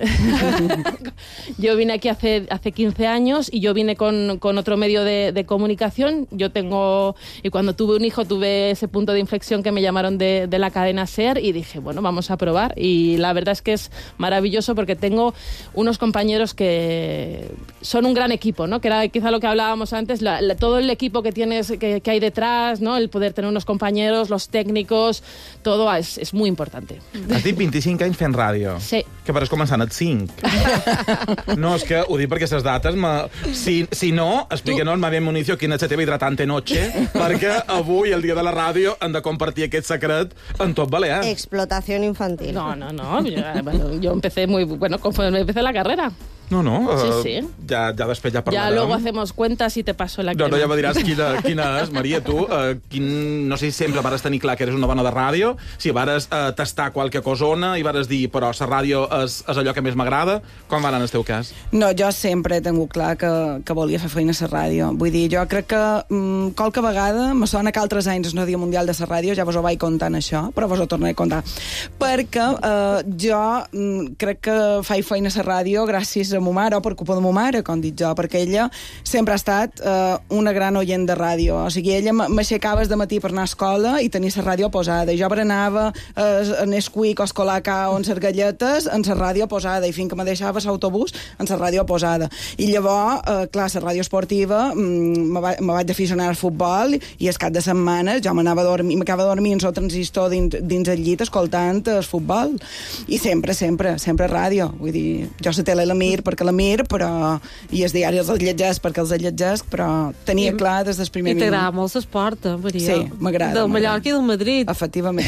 Yo vine aquí hace, hace quince años, y yo vine con, con otro medio de, de comunicación. Yo tengo... Y cuando tuve un hijo tuve ese punto de inflexión que me llamaron de, de la cadena SER, y dije, bueno, vamos a probar. Y la verdad es que es maravilloso porque tengo unos compañeros que son un gran equipo, ¿no? Que era quizá lo que hablábamos antes, la, la, todo el equipo que tienes, que, que hay detrás, ¿no? El poder tener unos compañeros, los técnicos, todo és, és molt important. Has dit vint-i-cinc anys fent ràdio. Sí. Que pares començant et cinc. No, és que ho dic perquè les dates... Me... Si, si no, explíquenos tu... más bien, Municio, quina és la teva hidratante noche, perquè avui, el dia de la ràdio, hem de compartir aquest secret en tot Balear. Explotación infantil. No, no, no. Yo, bueno, yo empecé muy... Bueno, conforme empecé la carrera. No, no. Sí, uh, sí. Ja, ja després ja parlarem. Ya luego hacemos cuentas y te paso la No, crema. no, ja me diràs quina, quina és. Maria, tu, uh, quin, no sé si sempre vares tenir clar que eres una dona de ràdio, si vares uh, tastar qualque cosona i vares dir, però la ràdio és, és allò que més m'agrada. Com va anar en el teu cas? No, jo sempre he tingut clar que, que volia fer feina a la ràdio. Vull dir, jo crec que mm, qualque vegada me sona que altres anys és el Dia Mundial de la Ràdio, ja vos ho vaig contant això, però vos ho tornaré a contar. Perquè eh, jo mm, crec que faig feina a la ràdio gràcies a ma mare, o per culpa de ma mare, com dic jo, perquè ella sempre ha estat eh, una gran oient de ràdio. O sigui, ella m'aixecava de matí per anar a escola i tenia la ràdio posada. I jo berenava eh, a Nesquik o a Escolacao en les galletes en la ràdio posada, i fins que me deixava l'autobús en la ràdio posada. I llavors, eh, clar, la ràdio esportiva mm, me, va, me vaig aficionar al futbol, i el cap de setmana jo m'anava a dormir, m'acaba de dormir en el transistor dins, dins el llit escoltant el futbol. I sempre, sempre, sempre ràdio. Vull dir, jo la tele la mir perquè la mir, però... I els diaris els llegeix perquè els llegeix, però tenia clar des del primer I minut. t'agrada molt l'esport, eh, Maria? Sí, m'agrada. Del Mallorca i del Madrid. Efectivament.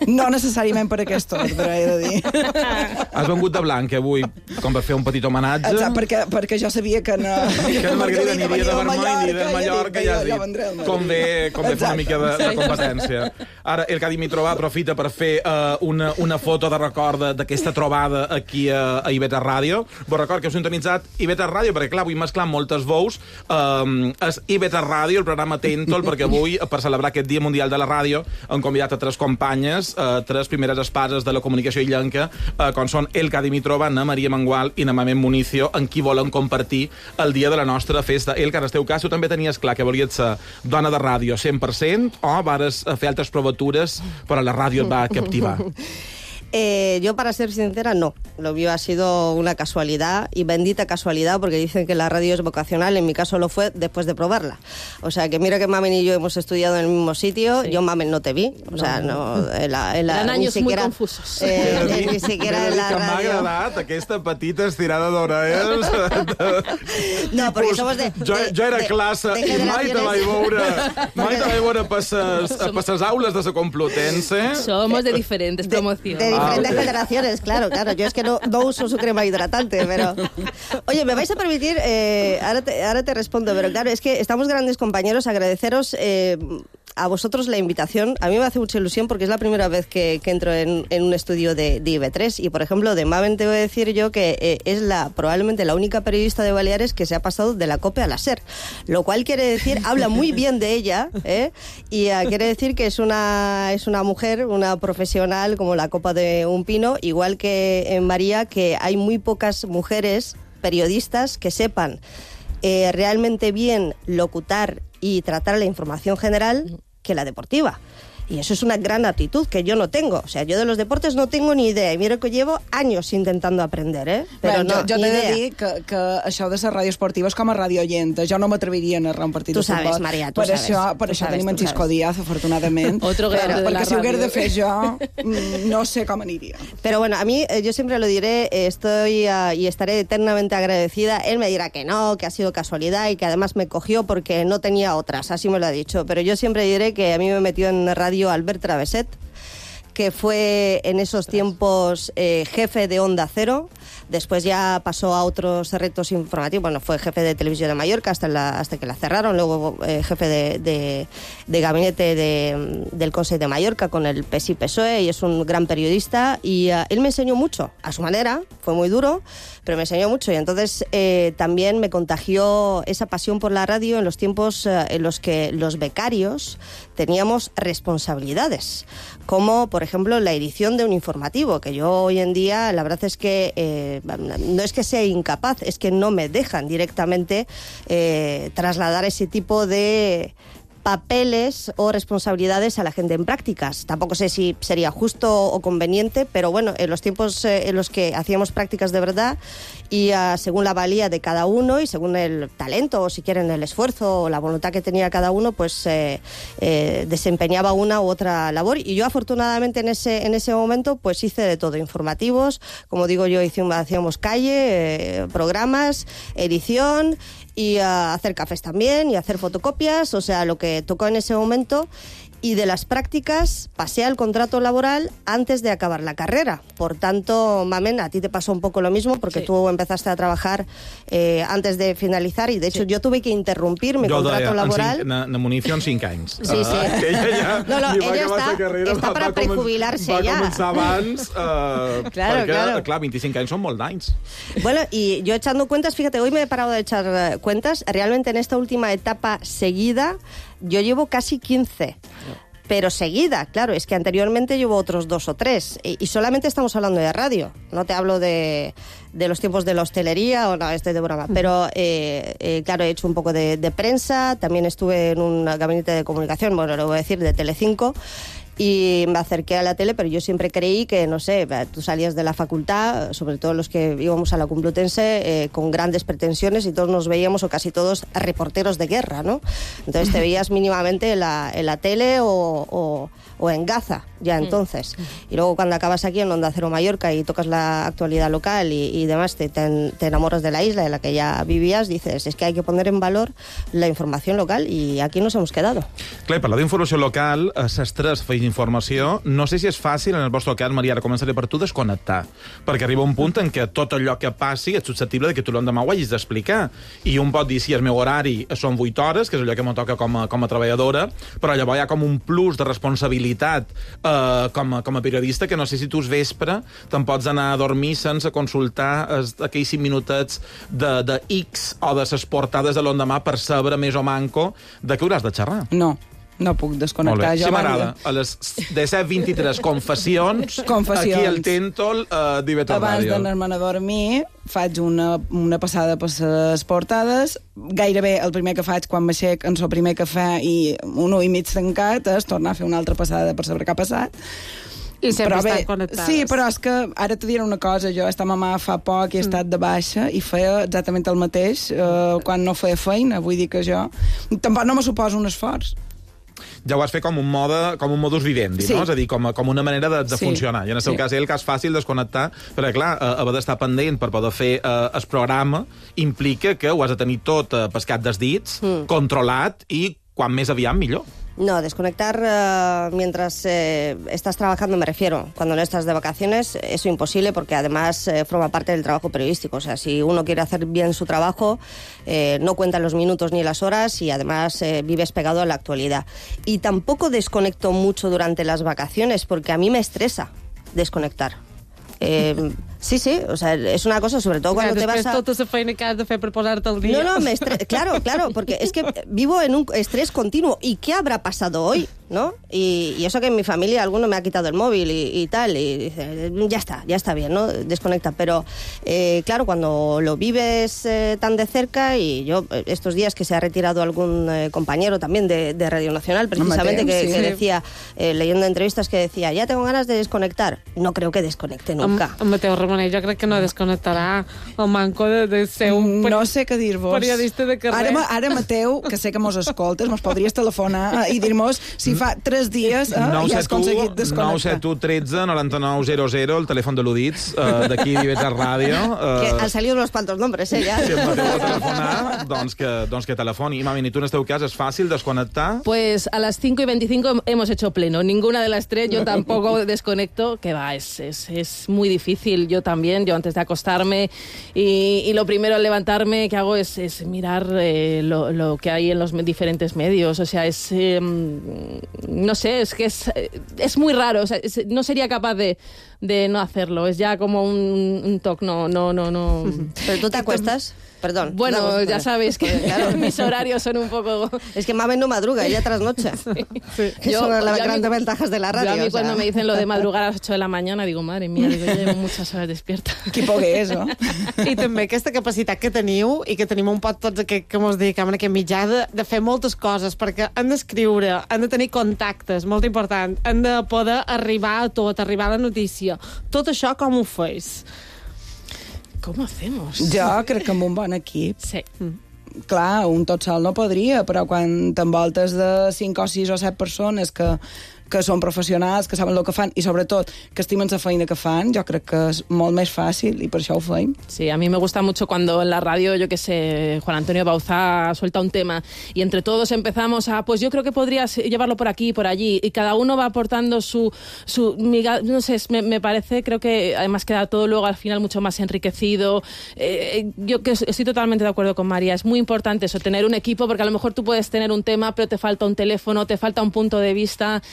No necessàriament per aquest ordre, he de dir. Has vengut de blanc avui, com per fer un petit homenatge. Exacte, perquè, perquè jo sabia que no... Que la Margarida aniria de vermell ni de Mallorca, ja has dit. Com bé, com bé fer una mica de, de competència. Ara, el Cadi Mitrova aprofita per fer uh, una, una foto de record d'aquesta trobada aquí a, a I V tres Ràdio. Vos record que heu sintonitzat I V tres Ràdio, perquè clar, vull mesclar moltes veus. Um, és I V tres Ràdio, el programa Tentol, perquè avui, per celebrar aquest Dia Mundial de la Ràdio, hem convidat a tres companyes, uh, tres primeres espases de la comunicació illenca, uh, com són el Cadi Mitrova, na Maria Mangual i na Mamen Municio, amb qui volen compartir el dia de la nostra festa. El, que en el teu cas, tu també tenies clar que volies ser dona de ràdio cent per cent o vares fer altres provatures però la ràdio et va captivar? Eh, yo, para ser sincera, no. Lo mío ha sido una casualidad, y bendita casualidad, porque dicen que la radio es vocacional. En mi caso lo fue después de probarla. O sea, que mira que Mamen y yo hemos estudiado en el mismo sitio. Sí. Yo, Mamen, no te vi. O sea, no... En la, en la, Eran años siquiera, muy confusos. Eh, ni, ni siquiera en la que radio. M'ha agradat aquesta petita estirada d'orelles. No, perquè somos de... Jo, de jo era de, classe de i mai te vaig veure, mai te vaig veure per les aules de la Complutense. Somos de diferentes de, promociones. De diferentes Ah, okay. generaciones, claro, claro. Yo es que no, no uso su crema hidratante, pero... Oye, me vais a permitir, eh, ahora, te, ahora te respondo, pero claro, es que estamos grandes compañeros, agradeceros eh, a vosotros la invitación. A mí me hace mucha ilusión porque es la primera vez que, que entro en, en un estudio de, de I V tres, y, por ejemplo, de Mamen te voy a decir yo que eh, es la probablemente la única periodista de Baleares que se ha pasado de la COPE a la SER, lo cual quiere decir, habla muy bien de ella, ¿eh? Y uh, quiere decir que es una, es una mujer, una profesional como la copa de un pino, igual que en María, que hay muy pocas mujeres periodistas que sepan eh, realmente bien locutar y tratar la información general que la deportiva. Y eso es una gran actitud que yo no tengo. O sea, yo de los deportes no tengo ni idea. Y mira que llevo años intentando aprender, ¿eh? Pero Bé, no, jo, jo ni t'he de idea. dir que, que això de ser ràdio esportiva és com a ràdio oienta. Jo no m'atreviria a narrar un partit Tu de futbol. sabes, Maria, tu per sabes. Això, per Tu això sabes, tenim en tu Xisco sabes. Díaz, afortunadament. Otro grande de la Perquè si ho hagués ràdio. de fer jo, mm, no sé com aniria. Pero bueno, a mí, eh, yo siempre lo diré, eh, estoy uh, y estaré eternamente agradecida. Él me dirá que no, que ha sido casualidad y que además me cogió porque no tenía otras, así me lo ha dicho. Pero yo siempre diré que a mí me metió en radio Albert Traveset, que fue en esos tiempos eh, jefe de Onda Cero. Después ya pasó a otros retos informativos. Bueno, fue jefe de Televisión de Mallorca hasta, la, hasta que la cerraron. Luego eh, jefe de, de, de gabinete de, del Consejo de Mallorca con el P S I P S O E, y es un gran periodista. Y uh, él me enseñó mucho, a su manera. Fue muy duro, pero me enseñó mucho. Y entonces eh, también me contagió esa pasión por la radio en los tiempos uh, en los que los becarios teníamos responsabilidades, como por ejemplo la edición de un informativo, que yo hoy en día la verdad es que eh, no es que sea incapaz, es que no me dejan directamente eh, trasladar ese tipo de papeles o responsabilidades a la gente en prácticas. Tampoco sé si sería justo o conveniente, pero bueno, en los tiempos eh, en los que hacíamos prácticas de verdad y uh, según la valía de cada uno y según el talento o si quieren el esfuerzo o la voluntad que tenía cada uno, pues eh, eh, desempeñaba una u otra labor. Y yo afortunadamente en ese, en ese momento pues hice de todo, informativos, como digo yo, hicimos, hacíamos calle, eh, programas, edición, y uh, hacer cafés también y hacer fotocopias, o sea, lo que tocó en ese momento. Y de las prácticas pasé al contrato laboral antes de acabar la carrera. Por tanto, Mamen, a ti te pasó un poco lo mismo porque sí. Tú empezaste a trabajar eh, antes de finalizar y de hecho sí. Yo tuve que interrumpir mi jo contrato deia, laboral. Cinc, na, na Munició en cinc anys. Sí, sí. Uh, ella ja, no, no, ella está, carrera, está va, para va prejubilar-se va ja. Va començar abans, uh, claro, perquè, claro. clar, veinticinc anys són molts d'anys. Bueno, y yo echando cuentas, fíjate, hoy me he parado de echar cuentas, realmente en esta última etapa seguida, yo llevo casi quince. Pero seguida, claro, es que anteriormente llevo otros dos o tres. Y, y solamente estamos hablando de radio. No te hablo de, de los tiempos de la hostelería o no, estoy de broma. Pero, eh, eh, claro, he hecho un poco de, de prensa. También estuve en un gabinete de comunicación, bueno, lo voy a decir, de Telecinco. Y me acerqué a la tele, pero yo siempre creí que, no sé, tú salías de la facultad, sobre todo los que íbamos a la Complutense, eh, con grandes pretensiones y todos nos veíamos, o casi todos, reporteros de guerra, ¿no? Entonces te veías mínimamente en la, en la tele o, o, o en Gaza, ya entonces. Y luego cuando acabas aquí en Onda Cero Mallorca y tocas la actualidad local y, y demás, te, te, te enamoras de la isla en la que ya vivías, dices, es que hay que poner en valor la información local y aquí nos hemos quedado. Clar, parlar d'informació local, les tres feien menys informació, no sé si és fàcil, en el vostre cas, Maria, ara començaré per tu, desconnectar. Perquè arriba un punt en què tot allò que passi és susceptible de que tu l'endemà ho hagis d'explicar. I un pot dir, si el meu horari són vuit hores, que és allò que em toca com a, com a treballadora, però llavors hi ha com un plus de responsabilitat eh, com, a, com a periodista que no sé si tu es vespre te'n pots anar a dormir sense consultar es, aquells cinc minutets de, de X o de les portades de l'endemà per saber més o manco de què hauràs de xerrar. No. No puc desconnectar. Sí, m'agrada. A les disset vint-i-tres confessions, confessions. Aquí el Tentol uh, d'I V tres Abans Ràdio. d'anar-me'n a dormir, faig una, una passada per les portades. Gairebé el primer que faig quan m'aixec en el primer cafè i un ull mig tancat és tornar a fer una altra passada per saber què ha passat. I sempre però bé, estan connectades. Sí, però és que ara t'ho diré una cosa. Jo esta mamà fa poc i he estat de baixa i feia exactament el mateix eh, quan no feia feina. Vull dir que jo tampoc no me suposo un esforç. Ja ho has fet com un mode, com un modus vivendi, sí. no? És a dir, com, com una manera de, de sí. funcionar. I en el seu sí. cas, el cas fàcil desconnectar, perquè, clar, eh, haver d'estar pendent per poder fer eh, el programa implica que ho has de tenir tot eh, pescat dels dits, mm. controlat, i quan més aviat, millor. No, desconectar uh, mientras eh, estás trabajando, me refiero. Cuando no estás de vacaciones, eso es imposible porque además eh, forma parte del trabajo periodístico. O sea, si uno quiere hacer bien su trabajo, eh, no cuenta los minutos ni las horas y además eh, vives pegado a la actualidad. Y tampoco desconecto mucho durante las vacaciones porque a mí me estresa desconectar. Eh, sí, sí, o sea, es una cosa, sobre todo cuando ja, te vas a... Després tota la feina que has de fer per posar-te al dia. No, no, me estre... claro, claro, porque es que vivo en un estrés continuo. ¿Y qué habrá pasado hoy? ¿No? Y, y eso que en mi familia alguno me ha quitado el móvil y, y tal, y dice, ya está, ya está bien, ¿no? Desconecta. Pero, eh, claro, cuando lo vives eh, tan de cerca, y yo estos días que se ha retirado algún eh, compañero también de, de Radio Nacional, precisamente, Mateo, que, sí. que decía, eh, leyendo entrevistas, que decía, ya tengo ganas de desconectar. No creo que desconecte nunca. En Mateu Ramonet jo crec que no desconnectarà el manco de, de ser un no sé què dir-vos. periodista de carrer. Ara, ara Mateu, que sé que mos escoltes, mos podries telefonar i dir-mos si fa tres dies eh, ja has aconseguit desconnectar. nou set u tretze noranta-nou zero zero, el telèfon de l'Udits, uh, d'aquí d'I V tres Ràdio. Uh, que han salido unos cuantos nombres, eh, ya. Si el Mateu vol telefonar, doncs que, doncs que telefoni. I, mami, ni tu en el teu cas és fàcil desconnectar? Pues a las cinco y veinticinco hemos hecho pleno. Ninguna de las tres, yo tampoco desconecto, que va, es, es, es muy difícil. Yo también, yo antes de acostarme y, y lo primero al levantarme que hago es, es mirar eh, lo, lo que hay en los diferentes medios. O sea, es... Eh, no sé, es que es, es muy raro. O sea, es, no sería capaz de, de no hacerlo. Es ya como un, un toque, no, no, no, no. ¿Pero tú te acuestas? Perdón. Bueno, ya sabéis que claro, mis horarios son un poco... Es que Mamen no madruga, ella trasnocha. Sí, sí. Es una de las grandes mí, ventajas de la radio. Yo a mí o sea. cuando me dicen lo de madrugar a las ocho de la mañana, digo, madre mía, digo, yo llevo muchas horas despierta. Qui pogués, no? I també aquesta capacitat que teniu i que tenim un poc tots que, que mos dedicam en aquest mitjà de, de fer moltes coses, perquè han d'escriure, han de tenir contactes, molt important, han de poder arribar a tot, arribar a la notícia. Tot això com ho feis? Com ho hacemos? Jo crec que amb un bon equip. Sí. Mm. Clar, un tot sol no podria, però quan t'envoltes de cinc o sis o set persones que, que són professionals, que saben el que fan i, sobretot, que estimen la feina que fan, jo crec que és molt més fàcil i per això ho feim. Sí, a mí me gusta mucho cuando en la radio, yo que sé, Juan Antonio Bauzá suelta un tema y entre todos empezamos a, pues yo creo que podrías llevarlo por aquí y por allí, y cada uno va aportando su, su miga, no sé, me, me parece, creo que además queda todo luego al final mucho más enriquecido. Eh, yo que estoy totalmente de acuerdo con María, es muy importante eso, tener un equipo, porque a lo mejor tú puedes tener un tema, pero te falta un teléfono, te falta un punto de vista,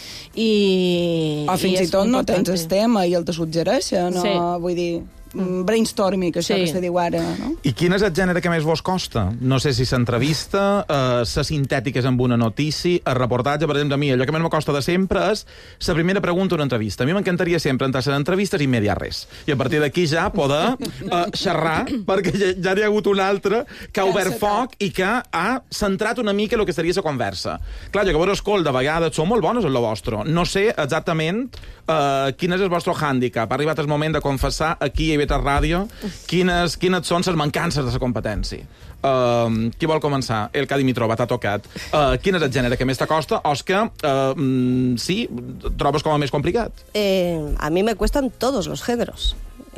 i... O fins i, i tot no tens el tema i el te suggereixen, no? Sí. Vull dir... brainstorming, això sí. que se diu ara, no? I quin és el gènere que més vos costa? No sé si s'entrevista, eh, ser sintètiques amb una notícia, el reportatge, per exemple, a mi, allò que més me costa de sempre és la primera pregunta d'una entrevista. A mi m'encantaria sempre entrar a les entrevistes i media res. I a partir d'aquí ja poder eh, xerrar, perquè ja, ja hi ha hagut un altre que ha obert foc i que ha centrat una mica el que seria la conversa. Clar, jo que vos escolto, de vegades sou molt bones en lo vostre. No sé exactament eh, quin és el vostre hàndicap. Ha arribat el moment de confessar aquí a I V tres Ràdio quines, quines són les mancances de la competència. Uh, qui vol començar? El Cadi Mitrova, t'ha tocat. Uh, quin és el gènere que més t'acosta o és que, uh, mm, sí, trobes com a més complicat? Eh, a mí me cuestan todos los géneros.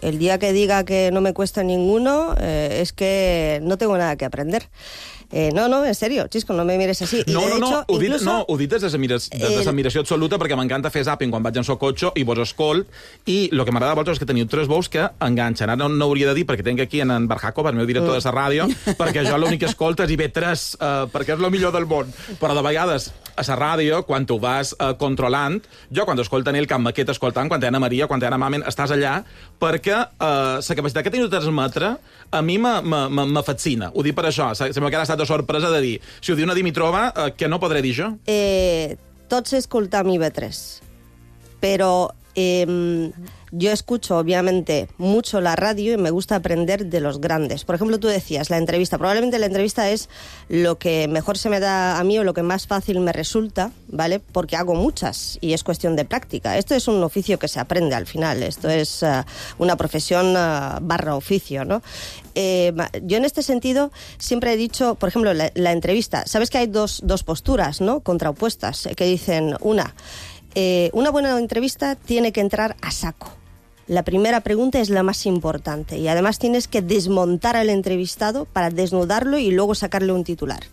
El día que diga que no me cuesta ninguno, eh, es que no tengo nada que aprender. Eh, no, no, en serio, Xisco, no me mires així. No, I de no, no, hecho, ho, dit, incluso... no, ho dit des de desadmiració absoluta, perquè m'encanta fer zapping quan vaig en so cotxe i vos escolt, i el que m'agrada a vosaltres és que teniu tres veus que enganxen. Ara no, no hauria de dir, perquè tinc aquí en, en Barjaco, el meu director de la ràdio, perquè jo l'únic que escoltes i ve tres, uh, perquè és el millor del món. Però de vegades, a la ràdio, quan tu vas uh, controlant, jo quan escolten ell, Can Maquet escoltant, quan té Anna Maria, quan té Anna Mamen, estàs allà, perquè la uh, capacitat que teniu de transmetre a mi me fascina. Ho dic per això. Sembla que ara ha estat de sorpresa de dir, si ho diu una Dimitrova, eh, que no podré dir jo? Eh, tots escoltam I V tres, però eh, yo escucho, obviamente, mucho la radio y me gusta aprender de los grandes. Por ejemplo, tú decías, la entrevista. Probablemente la entrevista es lo que mejor se me da a mí o lo que más fácil me resulta, ¿vale? Porque hago muchas y es cuestión de práctica. Esto es un oficio que se aprende al final. Esto es uh, una profesión uh, barra oficio, ¿no? Eh, yo en este sentido siempre he dicho, por ejemplo, la, la entrevista. Sabes que hay dos, dos posturas, ¿no? Contraopuestas, que dicen, una, eh, una buena entrevista tiene que entrar a saco. La primera pregunta es la más importante y además tienes que desmontar al entrevistado para desnudarlo y luego sacarle un titular.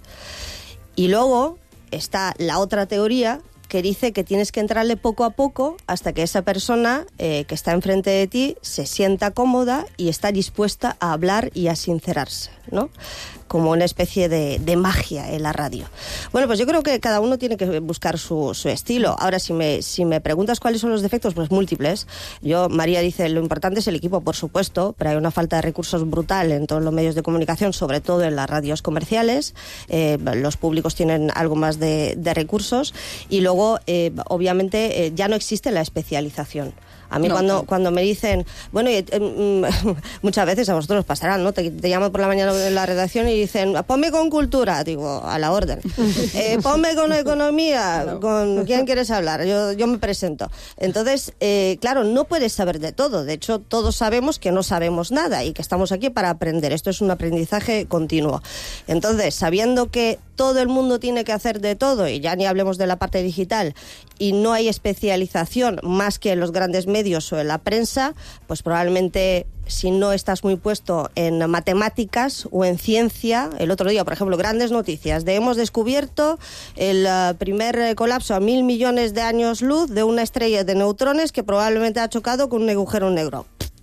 Y luego está la otra teoría que dice que tienes que entrarle poco a poco hasta que esa persona eh, que está enfrente de ti se sienta cómoda y está dispuesta a hablar y a sincerarse, ¿no? Como una especie de, de magia en la radio. Bueno, pues yo creo que cada uno tiene que buscar su, su estilo. Ahora, si me, si me preguntas cuáles son los defectos, pues múltiples. Yo, María dice, lo importante es el equipo, por supuesto, pero hay una falta de recursos brutal en todos los medios de comunicación, sobre todo en las radios comerciales. Eh, los públicos tienen algo más de, de recursos. Y luego, eh, obviamente, eh, ya no existe la especialización. A mí no, cuando, no. cuando me dicen, bueno, y, eh, muchas veces a vosotros pasarán, ¿no? Te, te llamo por la mañana en la redacción y dicen, ponme con cultura, digo, a la orden. Eh, ponme con economía, no. ¿Con quién quieres hablar? Yo, yo me presento. Entonces, eh, claro, no puedes saber de todo. De hecho, todos sabemos que no sabemos nada y que estamos aquí para aprender. Esto es un aprendizaje continuo. Entonces, sabiendo que todo el mundo tiene que hacer de todo, y ya ni hablemos de la parte digital, y no hay especialización más que en los grandes medios o en la prensa, pues probablemente si no estás muy puesto en matemáticas o en ciencia, el otro día, por ejemplo, grandes noticias de hemos descubierto el uh, primer colapso a mil millones de años luz de una estrella de neutrones que probablemente ha chocado con un agujero negro.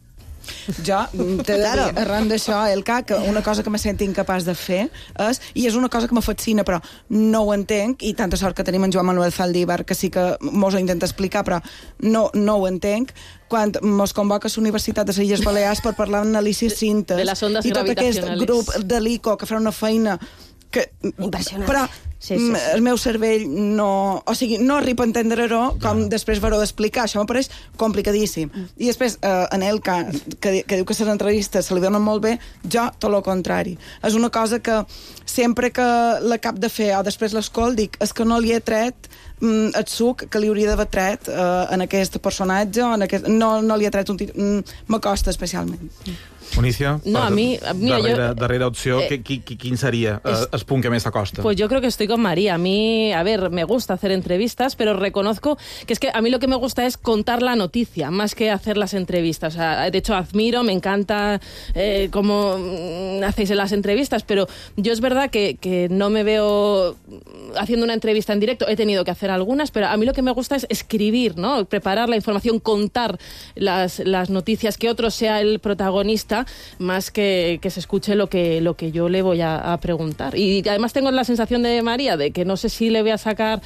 Jo t'he de claro. dir, arran d'això, Elka, que una cosa que me sento incapaç de fer és, i és una cosa que me fascina, però no ho entenc, i tanta sort que tenim en Joan Manuel Zaldívar, que sí que mos ho intenta explicar, però no, no ho entenc, quan mos convoca a la Universitat de les Illes Balears per parlar amb Alicia Cintes de les ondes i tot aquest gravitacionals. grup de l'I C O que farà una feina que... Impressionant. Però sí, sí, sí. el meu cervell no... O sigui, no arriba a entendre-ho com ja. Després veure d'explicar. Això m'apareix complicadíssim. I després, eh, en Elka, que, que diu que les entrevistes se li donen molt bé, jo tot el contrari. És una cosa que sempre que l'acab de fer o després l'escol dic, és que no li he tret mm, el suc que li hauria d'haver tret eh, en aquest personatge, en aquest... No, no li he tret un tit... Mm, m'acosta especialment. Municia, no, a mí, mira, darrera, yo, darrera opció, eh, ¿qué, qué, ¿quién sería es, el punt que més s'acosta? Pues yo creo que estoy con María. A mí, a ver, me gusta hacer entrevistas, pero reconozco que es que a mí lo que me gusta es contar la noticia, más que hacer las entrevistas. O sea, de hecho, admiro, me encanta eh, cómo hacéis las entrevistas, pero yo es verdad que, que no me veo haciendo una entrevista en directo. He tenido que hacer algunas, pero a mí lo que me gusta es escribir, ¿no? Preparar la información, contar las, las noticias, que otro sea el protagonista, más que, que se escuche lo que, lo que yo le voy a, a preguntar. Y además tengo la sensación de María de que no sé si le voy a sacar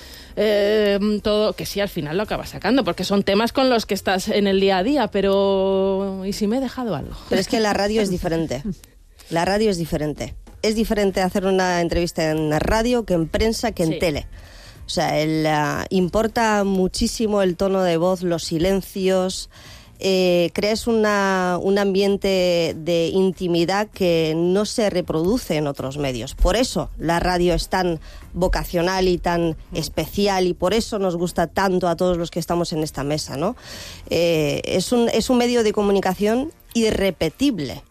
eh, todo, que sí, al final lo acaba sacando, porque son temas con los que estás en el día a día, pero ¿y si me he dejado algo? Pero es que la radio es diferente. La radio es diferente. Es diferente hacer una entrevista en radio que en prensa que en sí. tele. O sea, el, uh, importa muchísimo el tono de voz, los silencios. Eh, creas una, un ambiente de intimidad que no se reproduce en otros medios. Por eso la radio es tan vocacional y tan especial y por eso nos gusta tanto a todos los que estamos en esta mesa, ¿no? Eh, es un, es un medio de comunicación irrepetible.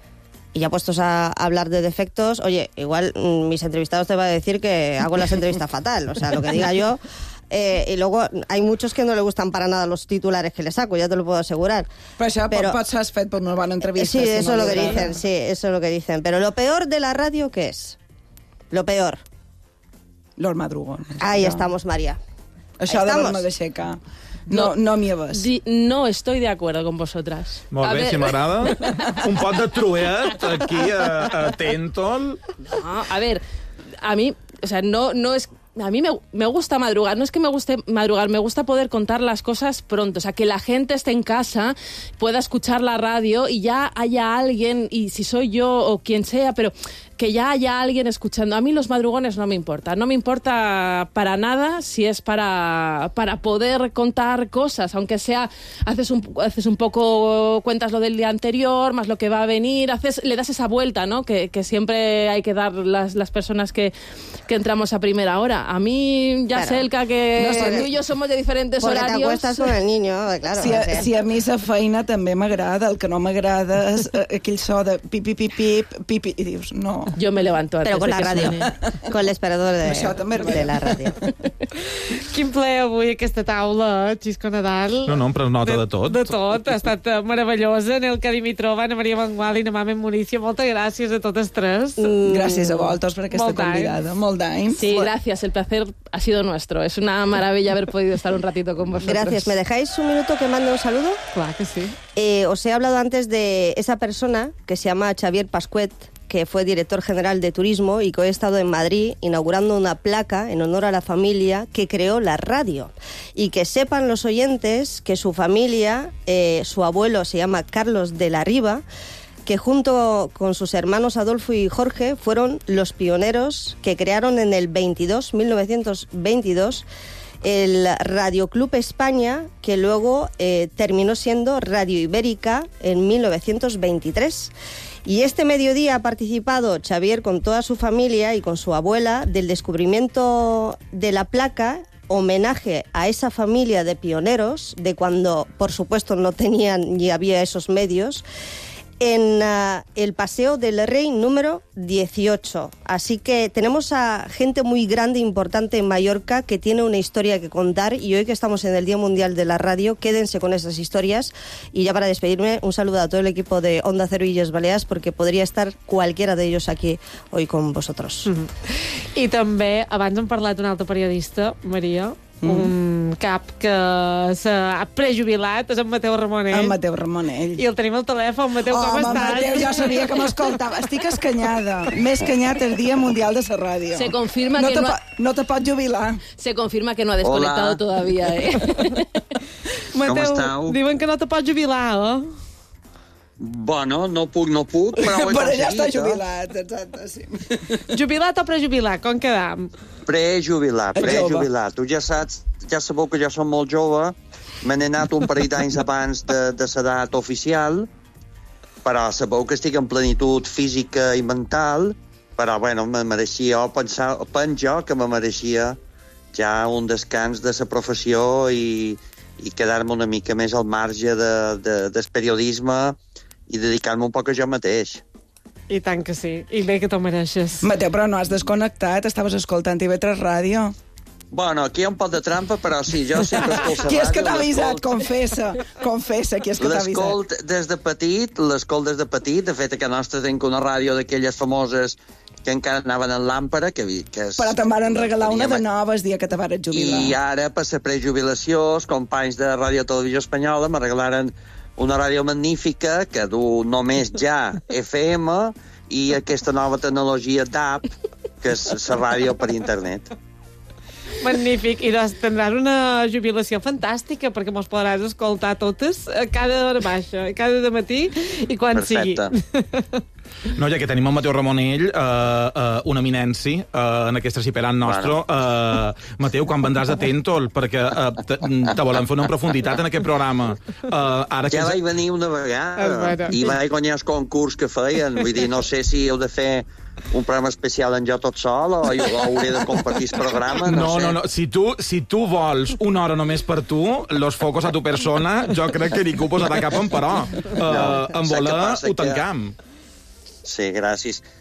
Y ya puestos a hablar de defectos, oye, igual mis entrevistados te van a decir que hago las entrevistas fatal, o sea, lo que diga yo... Eh, y luego hay muchos que no le gustan para nada los titulares que le saco, ya te lo puedo asegurar. Però això Pero, pot ser fet per una bona entrevista. Sí, si eso no es lo que dicen, sí, eso es lo que dicen. Pero lo peor de la radio, ¿qué es? Lo peor. Los madrugones. Ahí estamos, María. Això de l'horma d'aixecar. No, no m'hi ves. Di, no estoy de acuerdo con vosotras. Molt bé, si m'agrada. Un pot de truet aquí a, a Tentol. No, a ver, a mí, o sea, no, no es... A mí me, me gusta madrugar, no es que me guste madrugar, me gusta poder contar las cosas pronto, o sea, que la gente esté en casa, pueda escuchar la radio y ya haya alguien, y si soy yo o quien sea, pero que ya haya alguien escuchando. A mí los madrugones no me importa, no me importa para nada si es para, para poder contar cosas, aunque sea, haces un, haces un poco, cuentas lo del día anterior, más lo que va a venir, haces, le das esa vuelta, ¿no? Que, que siempre hay que dar las, las personas que, que entramos a primera hora. A mí, ya sé, Elka, que no sé, tú y yo somos de diferentes porque horarios. Porque te acuestas con el niño, claro. Si a, no sé. si a mi la feina també m'agrada, el que no m'agrada és aquell so de pip, pip, pip, pip, pip, i dius, no. Yo me levanto antes. Pero con de la que radio, suene. con l'esperador de, de la ràdio. Quin ple avui aquesta taula, Xisco Nadal. No, no, em pres nota de, de tot. De tot, ha estat meravellosa. Nelka Dimitrova, Ana Maria Mangual i na Mamen Municio, moltes gràcies a totes tres. Mm, gràcies a vosaltres per aquesta Molt convidada. Molt d'any. Sí, gracias, el placer ha sido nuestro. Es una maravilla haber podido estar un ratito con vosotros. Gracias. ¿Me dejáis un minuto que mande un saludo? Claro que sí. Eh, os he hablado antes de esa persona que se llama Xavier Pascuet, que fue director general de turismo y que hoy ha estado en Madrid inaugurando una placa en honor a la familia que creó la radio. Y que sepan los oyentes que su familia, eh, su abuelo se llama Carlos de la Riva, que junto con sus hermanos Adolfo y Jorge fueron los pioneros que crearon en el veintidós, mil novecientos veintidós, el Radio Club España, que luego eh, terminó siendo Radio Ibérica en mil novecientos veintitrés. Y este mediodía ha participado Xavier con toda su familia y con su abuela del descubrimiento de la placa, homenaje a esa familia de pioneros, de cuando, por supuesto, no tenían ni había esos medios, en uh, el Paseo del Rey número dieciocho. Así que tenemos a gente muy grande e importante en Mallorca que tiene una historia que contar, y hoy que estamos en el Día Mundial de la Radio, quédense con esas historias. Y ya para despedirme, un saludo a todo el equipo de Onda Cero Illes Balears, porque podria estar qualquiera d'ells aquí hoy con vosotros. Mm-hmm. I també, abans hem parlat d'un altre periodista, Maria, Mm. un cap que s'ha prejubilat, és en Mateu Ramonell. En Mateu Ramonell. I el tenim al telèfon. Mateu, oh, com home, estàs? Mateu, jo sabia que m'escoltava. Estic escanyada. Més canyat el Dia Mundial de la Ràdio. Se confirma no que te no ha... no te pots jubilar. Se confirma que no ha desconectado Hola. Todavía, eh? Mateu, diuen que no te pots jubilar, eh? Bueno, no puc, no puc, però ho he però ja està eh? jubilat, exacte, sí. Jubilat o prejubilat, com quedam? Prejubilat, prejubilat. Tu ja saps, ja sabeu que jo som molt jove, me n'he anat un parell d'anys abans de, de l'edat oficial, però sabeu que estic en plenitud física i mental, però, bueno, me mereixia, pensar, penso jo que me mereixia ja un descans de la professió i, i quedar-me una mica més al marge de, de, del periodisme i dedicar-me un poc a jo mateix. I tant que sí. I bé que t'ho mereixes. Mateu, però no has desconnectat, estaves escoltant I V tres Ràdio. Bueno, aquí hi ha un poc de trampa, però sí, jo sempre escolto la ràdio. Qui és que t'ha avisat? Confessa, confessa, qui és que t'ha avisat? L'escolt des de petit, l'escolt des de petit, de fet, a casa nostra tenc una ràdio d'aquelles famoses que encara anaven en làmpara, que, que és... Però te'n varen regalar una de nova el dia que te varen jubilar. I ara, per la prejubilació, els companys de Ràdio Televisió Espanyola me regalaren una ràdio magnífica que du només ja F M i aquesta nova tecnologia D A B, que és la ràdio per internet. Magnífic. I doncs tindràs una jubilació fantàstica, perquè mos podràs escoltar totes a cada hora baixa, cada de matí i quan Perfecte. sigui. No, ja que tenim el Mateu Ramonell, uh, uh, una eminència uh, en aquest reciperant nostre. Uh, Mateu, quan vendràs a Tentol? Perquè uh, te, te volem fer una profunditat en aquest programa. Uh, ara ja que... vaig venir una vegada i vaig guanyar el concurs que feien. Vull dir, no sé si heu de fer un programa especial en jo tot sol o jo hauré de compartir el programa, no, no sé. No, no, si tu, si tu vols una hora només per tu, los focos a tu persona, jo crec que ningú posarà cap en però. Uh, No, en saps què voler passa? ho tancam. Sí, gràcies.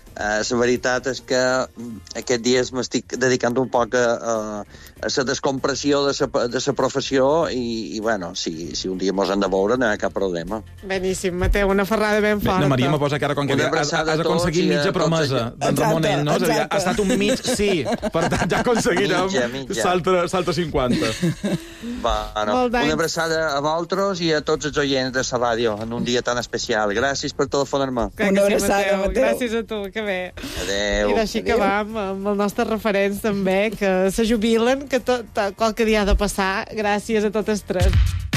Uh, la veritat és que aquests dies m'estic dedicant un poc a, a, a la descompressió de la de la professió i, i bueno, si, si un dia mos han de veure no hi ha cap problema. Beníssim, Mateu, una ferrada ben forta. La Maria me posa cara com que has, has aconseguit mitja promesa d'en Ramonell, no? Exacte, ha estat un mig sí, per tant ja aconseguirem mitja, mitja. Salta, salta cinquanta. Bueno, una abraçada a vosaltres i a tots els oients de la ràdio en un dia tan especial. Gràcies per telefonar-me. Una abraçada, Mateu. Mateu. Gràcies a tu, que bé. Adéu. I d'així que vam amb els nostres referents també, que se jubilen, que tot, qualque dia ha de passar. Gràcies a totes tres.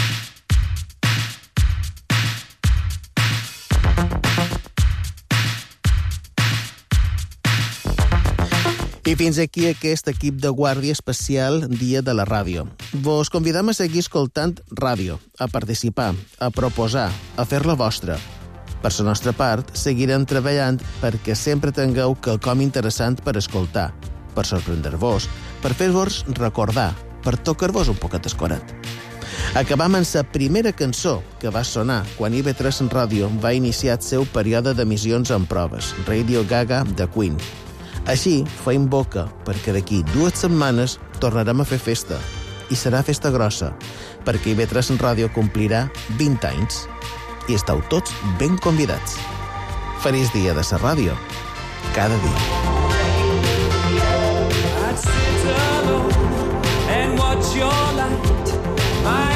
I fins aquí aquest equip de guàrdia especial Dia de la Ràdio. Vos convidam a seguir escoltant ràdio, a participar, a proposar, a fer-la vostra. Per la nostra part, seguirem treballant perquè sempre tingueu quelcom interessant per escoltar, per sorprendre-vos, per fer-vos recordar, per tocar-vos un poquet escorat. Acabam amb la primera cançó que va sonar quan I V tres Ràdio va iniciar el seu període d'emissions en proves, Radio Gaga de Queen. Així, feim boca, perquè d'aquí dues setmanes tornarem a fer festa. I serà festa grossa, perquè I V tres Ràdio complirà vint anys. I esteu tots ben convidats. Feliç dia de la ràdio, cada dia. I'd sit alone and watch your light. My